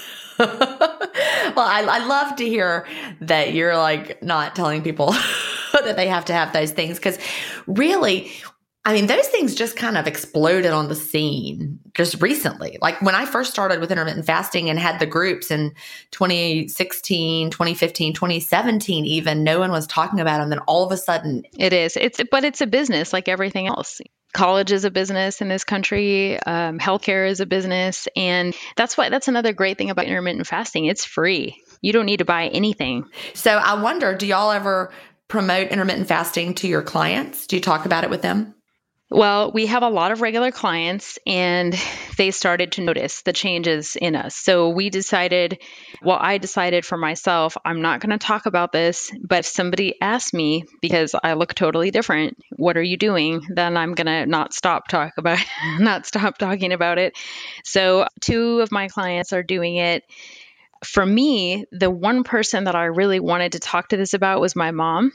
Well, I love to hear that you're like not telling people that they have to have those things, because really, I mean, those things just kind of exploded on the scene just recently. Like when I first started with intermittent fasting and had the groups in 2016, 2015, 2017, even no one was talking about them. Then all of a sudden it is. But it's a business like everything else. College is a business in this country. Healthcare is a business. And that's another great thing about intermittent fasting. It's free. You don't need to buy anything. So I wonder, do y'all ever promote intermittent fasting to your clients? Do you talk about it with them? Well, we have a lot of regular clients, and they started to notice the changes in us. So I decided for myself, I'm not going to talk about this, but if somebody asks me, because I look totally different, what are you doing? Then I'm going to not stop talking about it. So 2 of my clients are doing it. For me, the one person that I really wanted to talk to this about was my mom.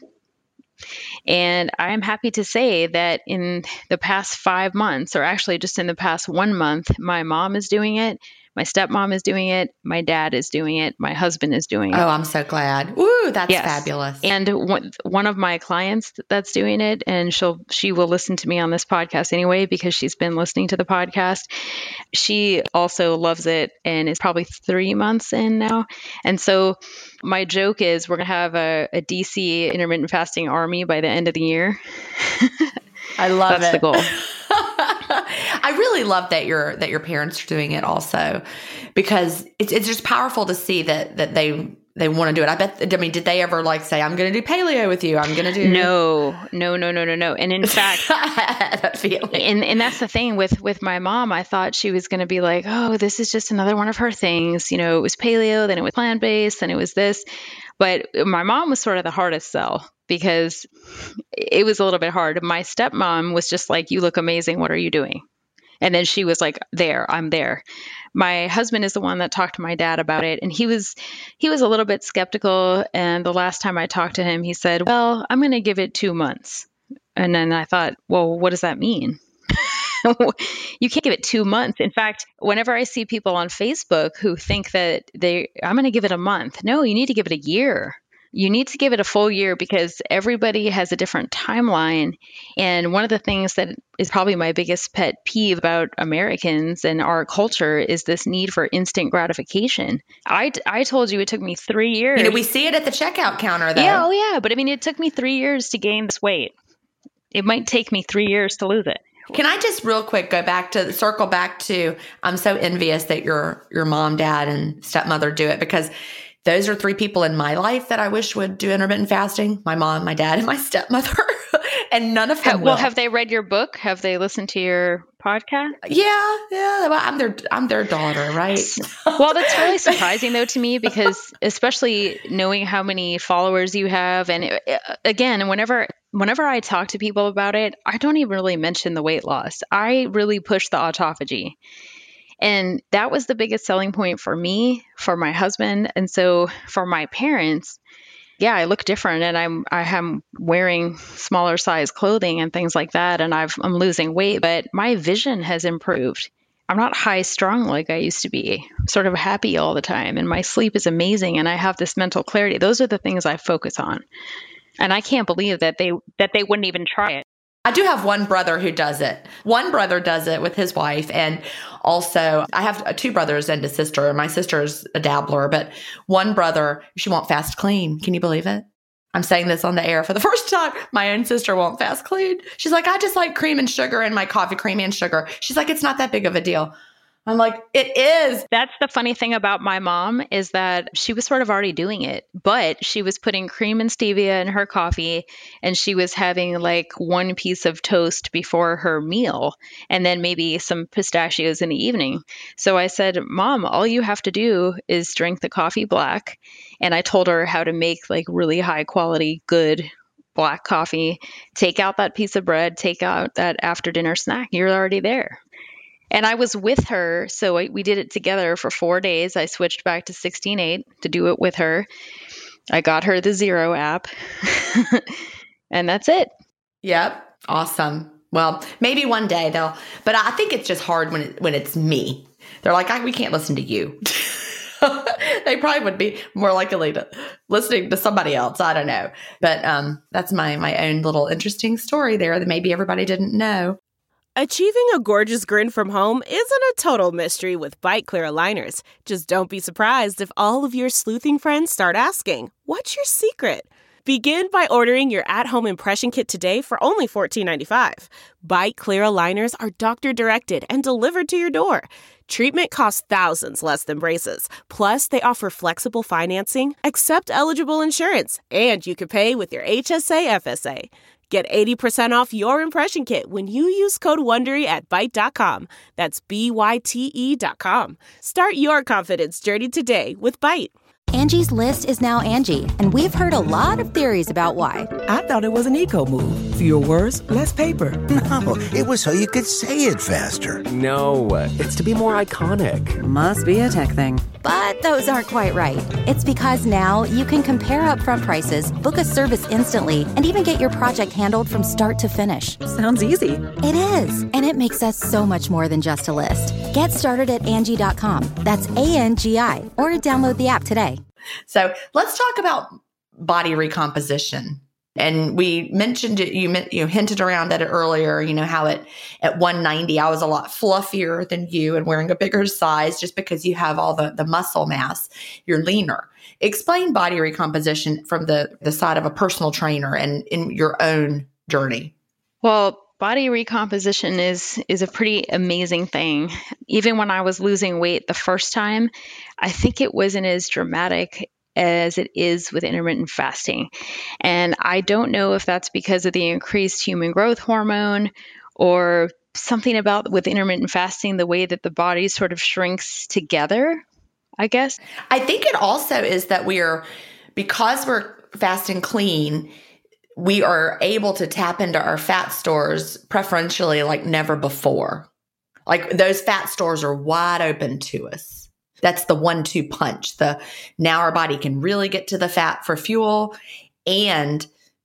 And I'm happy to say that in the past 5 months, or actually just in the past 1 month, my mom is doing it. My stepmom is doing it. My dad is doing it. My husband is doing it. Oh, I'm so glad. Ooh, that's fabulous. And one of my clients that's doing it, and she will listen to me on this podcast anyway, because she's been listening to the podcast. She also loves it and is probably 3 months in now. And so my joke is we're going to have a DC intermittent fasting army by the end of the year. I love That's the goal. I really love that your parents are doing it also, because it's just powerful to see that they want to do it. Did they ever like say, I'm going to do paleo with you? I'm going to do... No. And in fact, I had that feeling. And that's the thing with my mom. I thought she was going to be like, oh, this is just another one of her things. It was paleo, then it was plant-based, then it was this. But my mom was sort of the hardest sell, because it was a little bit hard. My stepmom was just like, you look amazing. What are you doing? And then she was like, I'm there. My husband is the one that talked to my dad about it. And he was a little bit skeptical. And the last time I talked to him, he said, well, I'm going to give it 2 months. And then I thought, well, what does that mean? You can't give it 2 months. In fact, whenever I see people on Facebook who think that I'm going to give it a month. No, you need to give it a year. You need to give it a full year because everybody has a different timeline. And one of the things that is probably my biggest pet peeve about Americans and our culture is this need for instant gratification. I told you it took me 3 years. We see it at the checkout counter, though. Yeah, oh yeah. But I mean, it took me 3 years to gain this weight. It might take me 3 years to lose it. Can I just real quick circle back to, I'm so envious that your mom, dad, and stepmother do it, because those are 3 people in my life that I wish would do intermittent fasting: my mom, my dad, and my stepmother. And none of them will. Well, have they read your book? Have they listened to your podcast? Yeah. Well, I'm their daughter, right? Well, that's really surprising though to me, because especially knowing how many followers you have, and again, whenever I talk to people about it, I don't even really mention the weight loss. I really push the autophagy. And that was the biggest selling point for me, for my husband, and so for my parents. Yeah, I look different, and I'm wearing smaller size clothing and things like that, and I'm losing weight, but my vision has improved. I'm not high strung like I used to be. I'm sort of happy all the time, and my sleep is amazing, and I have this mental clarity. Those are the things I focus on, and I can't believe that they wouldn't even try it. I do have one brother who does it. One brother does it with his wife. And also I have 2 brothers and a sister. My sister's a dabbler, but one brother, she won't fast clean. Can you believe it? I'm saying this on the air for the first time. My own sister won't fast clean. She's like, I just like cream and sugar in my coffee, cream and sugar. She's like, it's not that big of a deal. I'm like, it is. That's the funny thing about my mom, is that she was sort of already doing it, but she was putting cream and stevia in her coffee, and she was having like 1 piece of toast before her meal, and then maybe some pistachios in the evening. So I said, Mom, all you have to do is drink the coffee black. And I told her how to make like really high quality, good black coffee, take out that piece of bread, take out that after dinner snack. You're already there. And I was with her, so we did it together for 4 days. I switched back to 16/8 to do it with her. I got her the Zero app, and that's it. Yep. Awesome. Well, maybe one day but I think it's just hard when it's me. They're like, we can't listen to you. They probably would be more likely to listening to somebody else. I don't know. But that's my own little interesting story there that maybe everybody didn't know. Achieving a gorgeous grin from home isn't a total mystery with Byte Clear aligners. Just don't be surprised if all of your sleuthing friends start asking, what's your secret? Begin by ordering your at-home impression kit today for only $14.95. Byte Clear aligners are doctor-directed and delivered to your door. Treatment costs thousands less than braces. Plus, they offer flexible financing, accept eligible insurance, and you can pay with your HSA FSA. Get 80% off your impression kit when you use code WONDERY at Byte.com. That's BYTE.com. Start your confidence journey today with Byte. Angie's List is now Angie, and we've heard a lot of theories about why. I thought it was an eco move. Fewer words, less paper. No, it was so you could say it faster. No, it's to be more iconic. Must be a tech thing. But those aren't quite right. It's because now you can compare upfront prices, book a service instantly, and even get your project handled from start to finish. Sounds easy. It is, and it makes us so much more than just a list. Get started at Angie.com. That's ANGI, or download the app today. So let's talk about body recomposition. And we mentioned it, you hinted around at it earlier, how at 190, I was a lot fluffier than you and wearing a bigger size just because you have all the muscle mass. You're leaner. Explain body recomposition from the side of a personal trainer and in your own journey. Well, body recomposition is a pretty amazing thing. Even when I was losing weight the first time, I think it wasn't as dramatic as it is with intermittent fasting. And I don't know if that's because of the increased human growth hormone or something about with intermittent fasting, the way that the body sort of shrinks together, I guess. I think it also is that because we're fasting clean, we are able to tap into our fat stores preferentially like never before. Like those fat stores are wide open to us. That's the 1-2 punch. Now our body can really get to the fat for fuel, and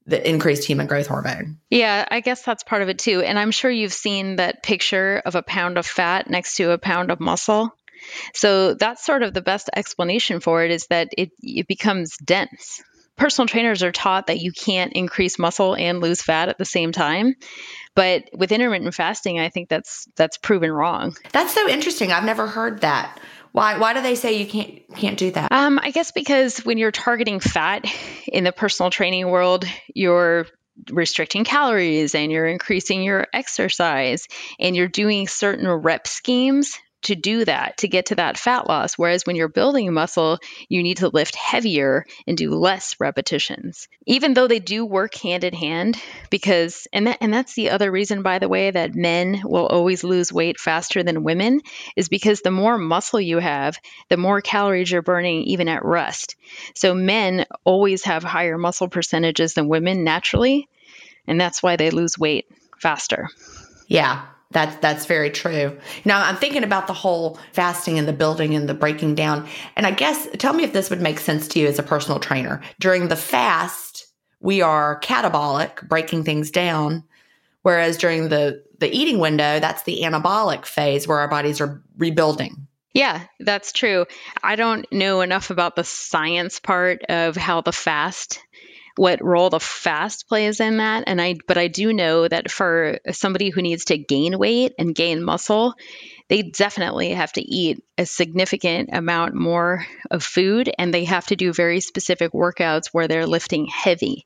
the increased human growth hormone. Yeah, I guess that's part of it too. And I'm sure you've seen that picture of a pound of fat next to a pound of muscle. So that's sort of the best explanation for it, is that it becomes dense. Personal trainers are taught that you can't increase muscle and lose fat at the same time. But with intermittent fasting, I think that's proven wrong. That's so interesting. I've never heard that. Why do they say you can't do that? I guess because when you're targeting fat in the personal training world, you're restricting calories and you're increasing your exercise and you're doing certain rep schemes to do that, to get to that fat loss. Whereas when you're building muscle, you need to lift heavier and do less repetitions, even though they do work hand in hand. Because, and that's the other reason, by the way, that men will always lose weight faster than women, is because the more muscle you have, the more calories you're burning even at rest. So men always have higher muscle percentages than women naturally, and that's why they lose weight faster. Yeah. That's very true. Now, I'm thinking about the whole fasting and the building and the breaking down. And I guess, tell me if this would make sense to you as a personal trainer. During the fast, we are catabolic, breaking things down. Whereas during the eating window, that's the anabolic phase where our bodies are rebuilding. Yeah, that's true. I don't know enough about the science part of how what role the fast plays in that. But I do know that for somebody who needs to gain weight and gain muscle, they definitely have to eat a significant amount more of food, and they have to do very specific workouts where they're lifting heavy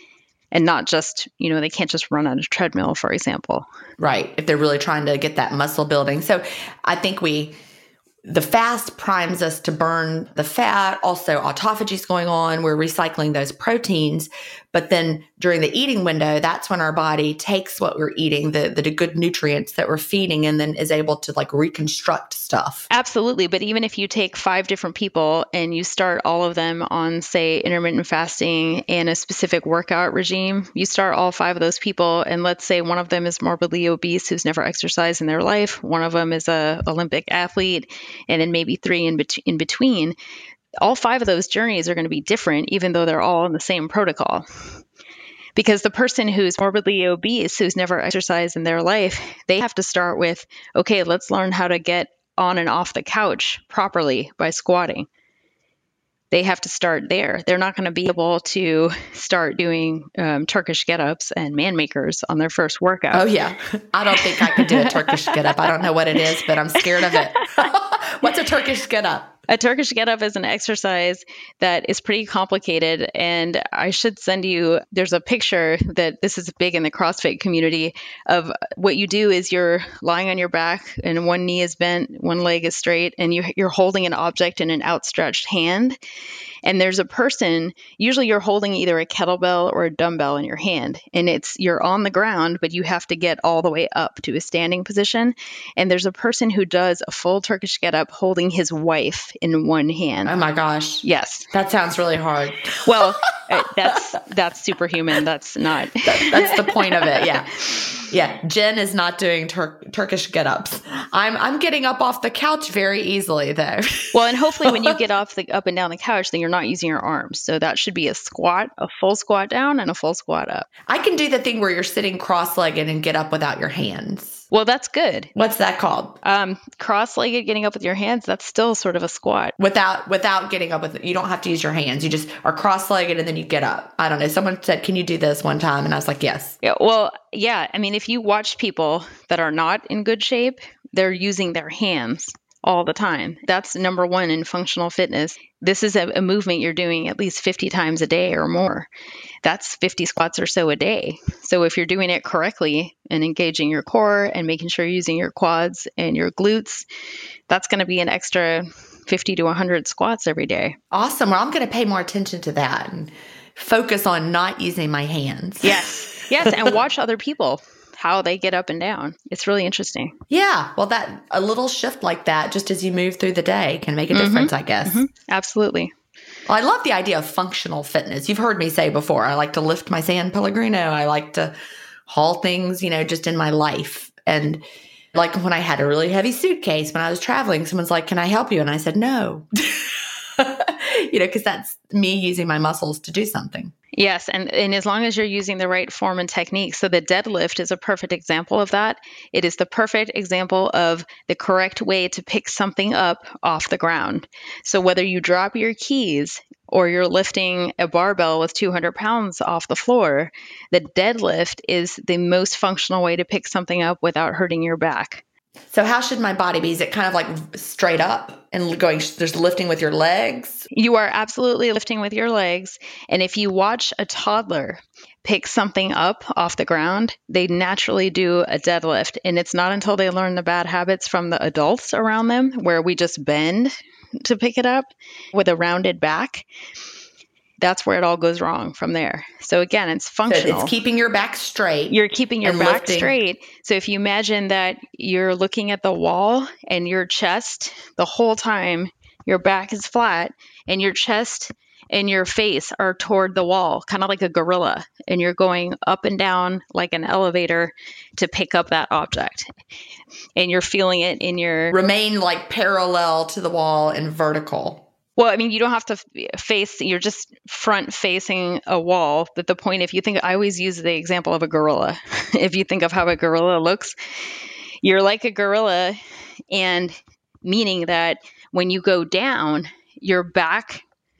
and not just, they can't just run on a treadmill, for example. Right. If they're really trying to get that muscle building. So I think the fast primes us to burn the fat. Also, autophagy is going on. We're recycling those proteins. But then during the eating window, that's when our body takes what we're eating, the good nutrients that we're feeding, and then is able to reconstruct stuff. Absolutely. But even if you take 5 different people and you start all of them on, say, intermittent fasting and a specific workout regime, you start all 5 of those people, and let's say one of them is morbidly obese who's never exercised in their life. One of them is a Olympic athlete, and then maybe 3 in between. All 5 of those journeys are going to be different, even though they're all in the same protocol. Because the person who's morbidly obese, who's never exercised in their life, they have to start with, okay, let's learn how to get on and off the couch properly by squatting. They have to start there. They're not going to be able to start doing Turkish get-ups and man makers on their first workout. Oh, yeah. I don't think I could do a Turkish get-up. I don't know what it is, but I'm scared of it. What's a Turkish get-up? A Turkish get-up is an exercise that is pretty complicated, and I should send you, there's a picture that this is big in the CrossFit community of what you do is you're lying on your back and one knee is bent, one leg is straight, and you're holding an object in an outstretched hand. And there's a person, usually you're holding either a kettlebell or a dumbbell in your hand, and you're on the ground, but you have to get all the way up to a standing position. And there's a person who does a full Turkish get-up holding his wife in one hand. Oh my gosh. Yes. That sounds really hard. Well, that's superhuman. That's not. That's the point of it. Yeah. Yeah. Jen is not doing Turkish get-ups. I'm getting up off the couch very easily though. Well, and hopefully when you get up and down the couch, then you're not using your arms. So that should be a squat, a full squat down and a full squat up. I can do the thing where you're sitting cross-legged and get up without your hands. Well, that's good. What's that called? Cross-legged, getting up with your hands. That's still sort of a squat. Without getting up with it. You don't have to use your hands. You just are cross-legged and then you get up. I don't know. Someone said, can you do this one time? And I was like, yes. Yeah. Well, yeah. I mean, if you watch people that are not in good shape, they're using their hands all the time. That's number one in functional fitness. This is a movement you're doing at least 50 times a day or more. That's 50 squats or so a day. So if you're doing it correctly and engaging your core and making sure you're using your quads and your glutes, that's going to be an extra 50 to 100 squats every day. Awesome. Well, I'm going to pay more attention to that and focus on not using my hands. Yes. Yes. And watch other people, how they get up and down. It's really interesting. Yeah. Well, a little shift like that, just as you move through the day, can make a difference, I guess. Mm-hmm. Absolutely. Well, I love the idea of functional fitness. You've heard me say before, I like to lift my San Pellegrino. I like to haul things, just in my life. And like when I had a really heavy suitcase when I was traveling, someone's like, can I help you? And I said, no, because that's me using my muscles to do something. Yes, and as long as you're using the right form and technique. So the deadlift is a perfect example of that. It is the perfect example of the correct way to pick something up off the ground. So whether you drop your keys or you're lifting a barbell with 200 pounds off the floor, the deadlift is the most functional way to pick something up without hurting your back. So how should my body be? Is it kind of like straight up and going, there's lifting with your legs? You are absolutely lifting with your legs. And if you watch a toddler pick something up off the ground, they naturally do a deadlift. And it's not until they learn the bad habits from the adults around them, where we just bend to pick it up with a rounded back. That's where it all goes wrong from there. So again, it's functional. So it's keeping your back straight. You're keeping your back lifting straight. So if you imagine that you're looking at the wall and your chest, the whole time your back is flat and your chest and your face are toward the wall, kind of like a gorilla, and you're going up and down like an elevator to pick up that object. And you're feeling it in your... Remain like parallel to the wall and vertical. Well, I mean, you don't have to face, you're just front facing a wall. But the point, if you think, I always use the example of a gorilla. If you think of how a gorilla looks, you're like a gorilla, and meaning that when you go down, your back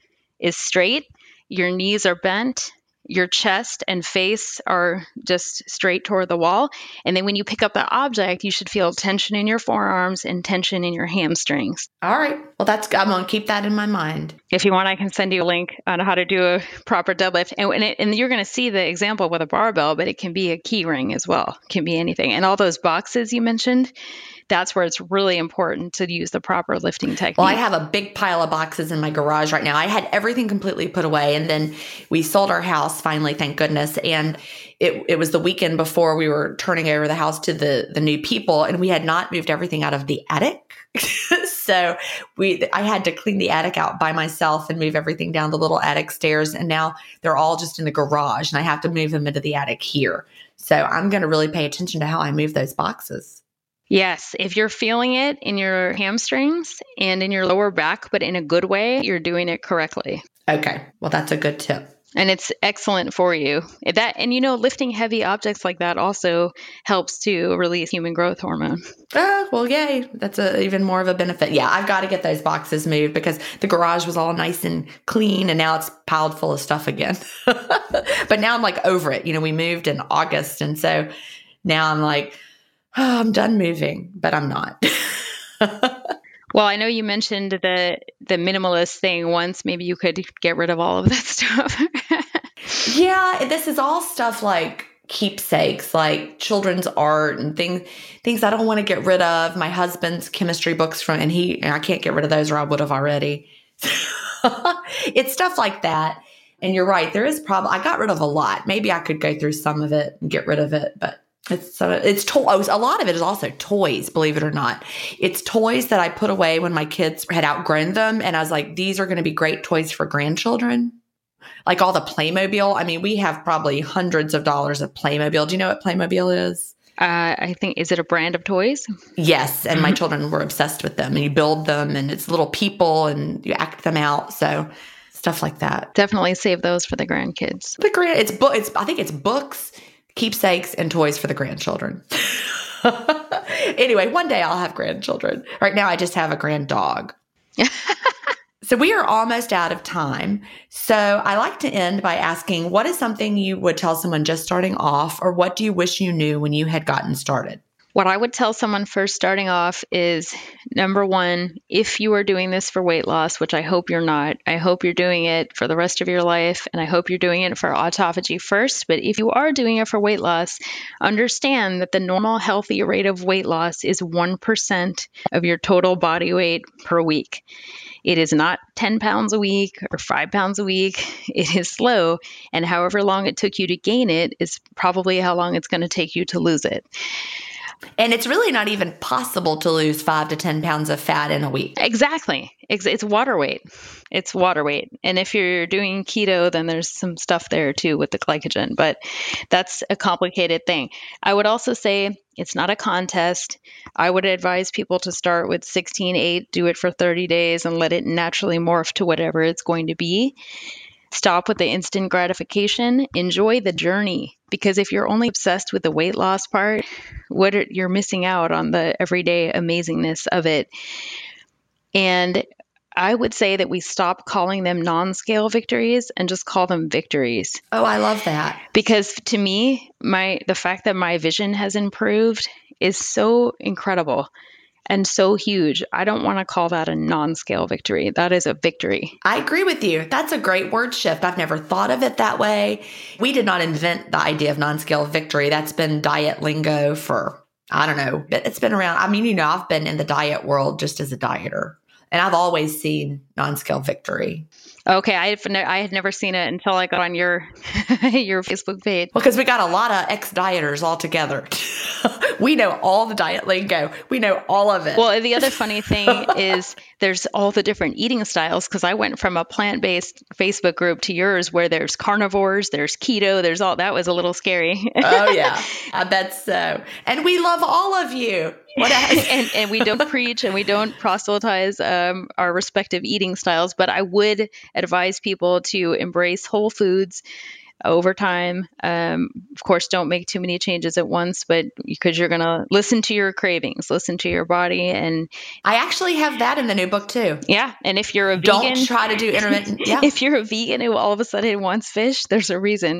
is straight, your knees are bent, your chest and face are just straight toward the wall. And then when you pick up the object, you should feel tension in your forearms and tension in your hamstrings. All right. Well, I'm going to keep that in my mind. If you want, I can send you a link on how to do a proper deadlift. And you're going to see the example with a barbell, but it can be a key ring as well. It can be anything. And all those boxes you mentioned, that's where it's really important to use the proper lifting technique. Well, I have a big pile of boxes in my garage right now. I had everything completely put away, and then we sold our house finally, thank goodness. And it was the weekend before we were turning over the house to the new people, and we had not moved everything out of the attic. So I had to clean the attic out by myself and move everything down the little attic stairs. And now they're all just in the garage, and I have to move them into the attic here. So I'm going to really pay attention to how I move those boxes. Yes, if you're feeling it in your hamstrings and in your lower back, but in a good way, you're doing it correctly. Okay. Well, that's a good tip. And it's excellent for you. Lifting heavy objects like that also helps to release human growth hormone. Well, yay. That's even more of a benefit. Yeah, I've got to get those boxes moved because the garage was all nice and clean, and now it's piled full of stuff again. But now I'm like over it. We moved in August, and so now I'm like, oh, I'm done moving, but I'm not. Well, I know you mentioned the minimalist thing once. Maybe you could get rid of all of that stuff. Yeah, this is all stuff like keepsakes, like children's art and things I don't want to get rid of. My husband's chemistry books and I can't get rid of those, or I would have already. It's stuff like that. And you're right, there is I got rid of a lot. Maybe I could go through some of it and get rid of it, but it's toys. A lot of it is also toys, believe it or not. It's toys that I put away when my kids had outgrown them. And I was like, these are going to be great toys for grandchildren. Like all the Playmobil. I mean, we have probably hundreds of dollars of Playmobil. Do you know what Playmobil is? I think, is it a brand of toys? Yes. And my children were obsessed with them. And you build them, and it's little people, and you act them out. So stuff like that. Definitely save those for the grandkids. I think it's books, keepsakes, and toys for the grandchildren. Anyway, one day I'll have grandchildren. Right now I just have a grand dog. So we are almost out of time. So I like to end by asking, what is something you would tell someone just starting off, or what do you wish you knew when you had gotten started? What I would tell someone first starting off is, number one, if you are doing this for weight loss, which I hope you're not, I hope you're doing it for the rest of your life, and I hope you're doing it for autophagy first. But if you are doing it for weight loss, understand that the normal healthy rate of weight loss is 1% of your total body weight per week. It is not 10 pounds a week or 5 pounds a week. It is slow. And however long it took you to gain it is probably how long it's going to take you to lose it. And it's really not even possible to lose 5 to 10 pounds of fat in a week. Exactly. It's water weight. It's water weight. And if you're doing keto, then there's some stuff there too with the glycogen, but that's a complicated thing. I would also say it's not a contest. I would advise people to start with 16-8, do it for 30 days and let it naturally morph to whatever it's going to be. Stop with the instant gratification. Enjoy the journey. Because if you're only obsessed with the weight loss part, you're missing out on the everyday amazingness of it. And I would say that we stop calling them non-scale victories and just call them victories. Oh, I love that. Because to me, the fact that my vision has improved is so incredible and so huge. I don't want to call that a non-scale victory. That is a victory. I agree with you. That's a great word shift. I've never thought of it that way. We did not invent the idea of non-scale victory. That's been diet lingo for, I don't know, it's been around. I mean, I've been in the diet world just as a dieter, and I've always seen non-scale victory. Okay, I had never seen it until I got on your your Facebook page. Well, because we got a lot of ex-dieters all together. We know all the diet lingo. We know all of it. Well, the other funny thing is there's all the different eating styles, because I went from a plant-based Facebook group to yours where there's carnivores, there's keto, there's all. That was a little scary. Oh, yeah. I bet so. And we love all of you. And we don't preach and we don't proselytize our respective eating styles, but I would advise people to embrace whole foods over time. Of course, don't make too many changes at once, but because you're going to listen to your cravings, listen to your body. And I actually have that in the new book too. Yeah. And if you're a vegan, don't try to do intermittent. Yeah. If you're a vegan who all of a sudden wants fish, there's a reason.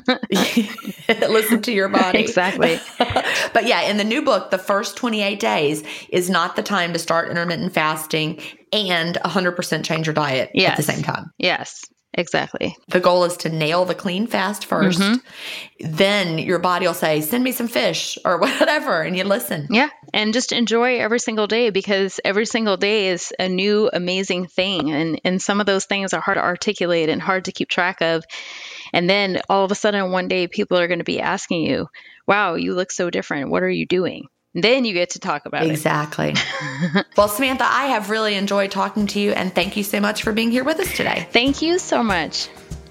Listen to your body. Exactly. But yeah, in the new book, the first 28 days is not the time to start intermittent fasting and 100% change your diet at the same time. Yes. Exactly. The goal is to nail the clean fast first. Mm-hmm. Then your body will say, send me some fish or whatever. And you listen. Yeah. And just enjoy every single day, because every single day is a new, amazing thing. And some of those things are hard to articulate and hard to keep track of. And then all of a sudden, one day, people are going to be asking you, wow, you look so different. What are you doing? Then you get to talk about it. Exactly. Well, Samantha, I have really enjoyed talking to you, and thank you so much for being here with us today. Thank you so much.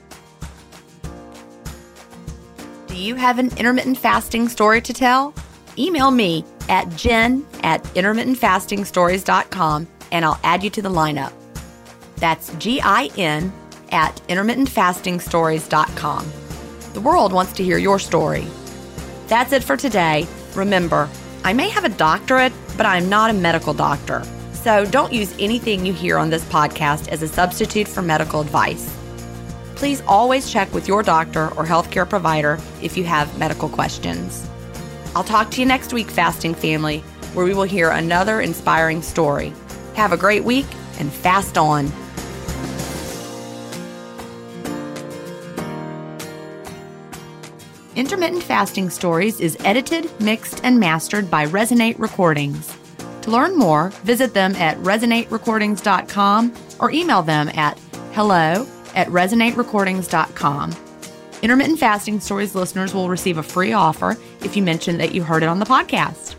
Do you have an intermittent fasting story to tell? Email me at jen@intermittentfastingstories.com, and I'll add you to the lineup. That's GIN@intermittentfastingstories.com. The world wants to hear your story. That's it for today. Remember, I may have a doctorate, but I'm not a medical doctor. So don't use anything you hear on this podcast as a substitute for medical advice. Please always check with your doctor or healthcare provider if you have medical questions. I'll talk to you next week, Fasting Family, where we will hear another inspiring story. Have a great week and fast on. Intermittent Fasting Stories is edited, mixed, and mastered by Resonate Recordings. To learn more, visit them at resonaterecordings.com or email them at hello@resonaterecordings.com. Intermittent Fasting Stories listeners will receive a free offer if you mention that you heard it on the podcast.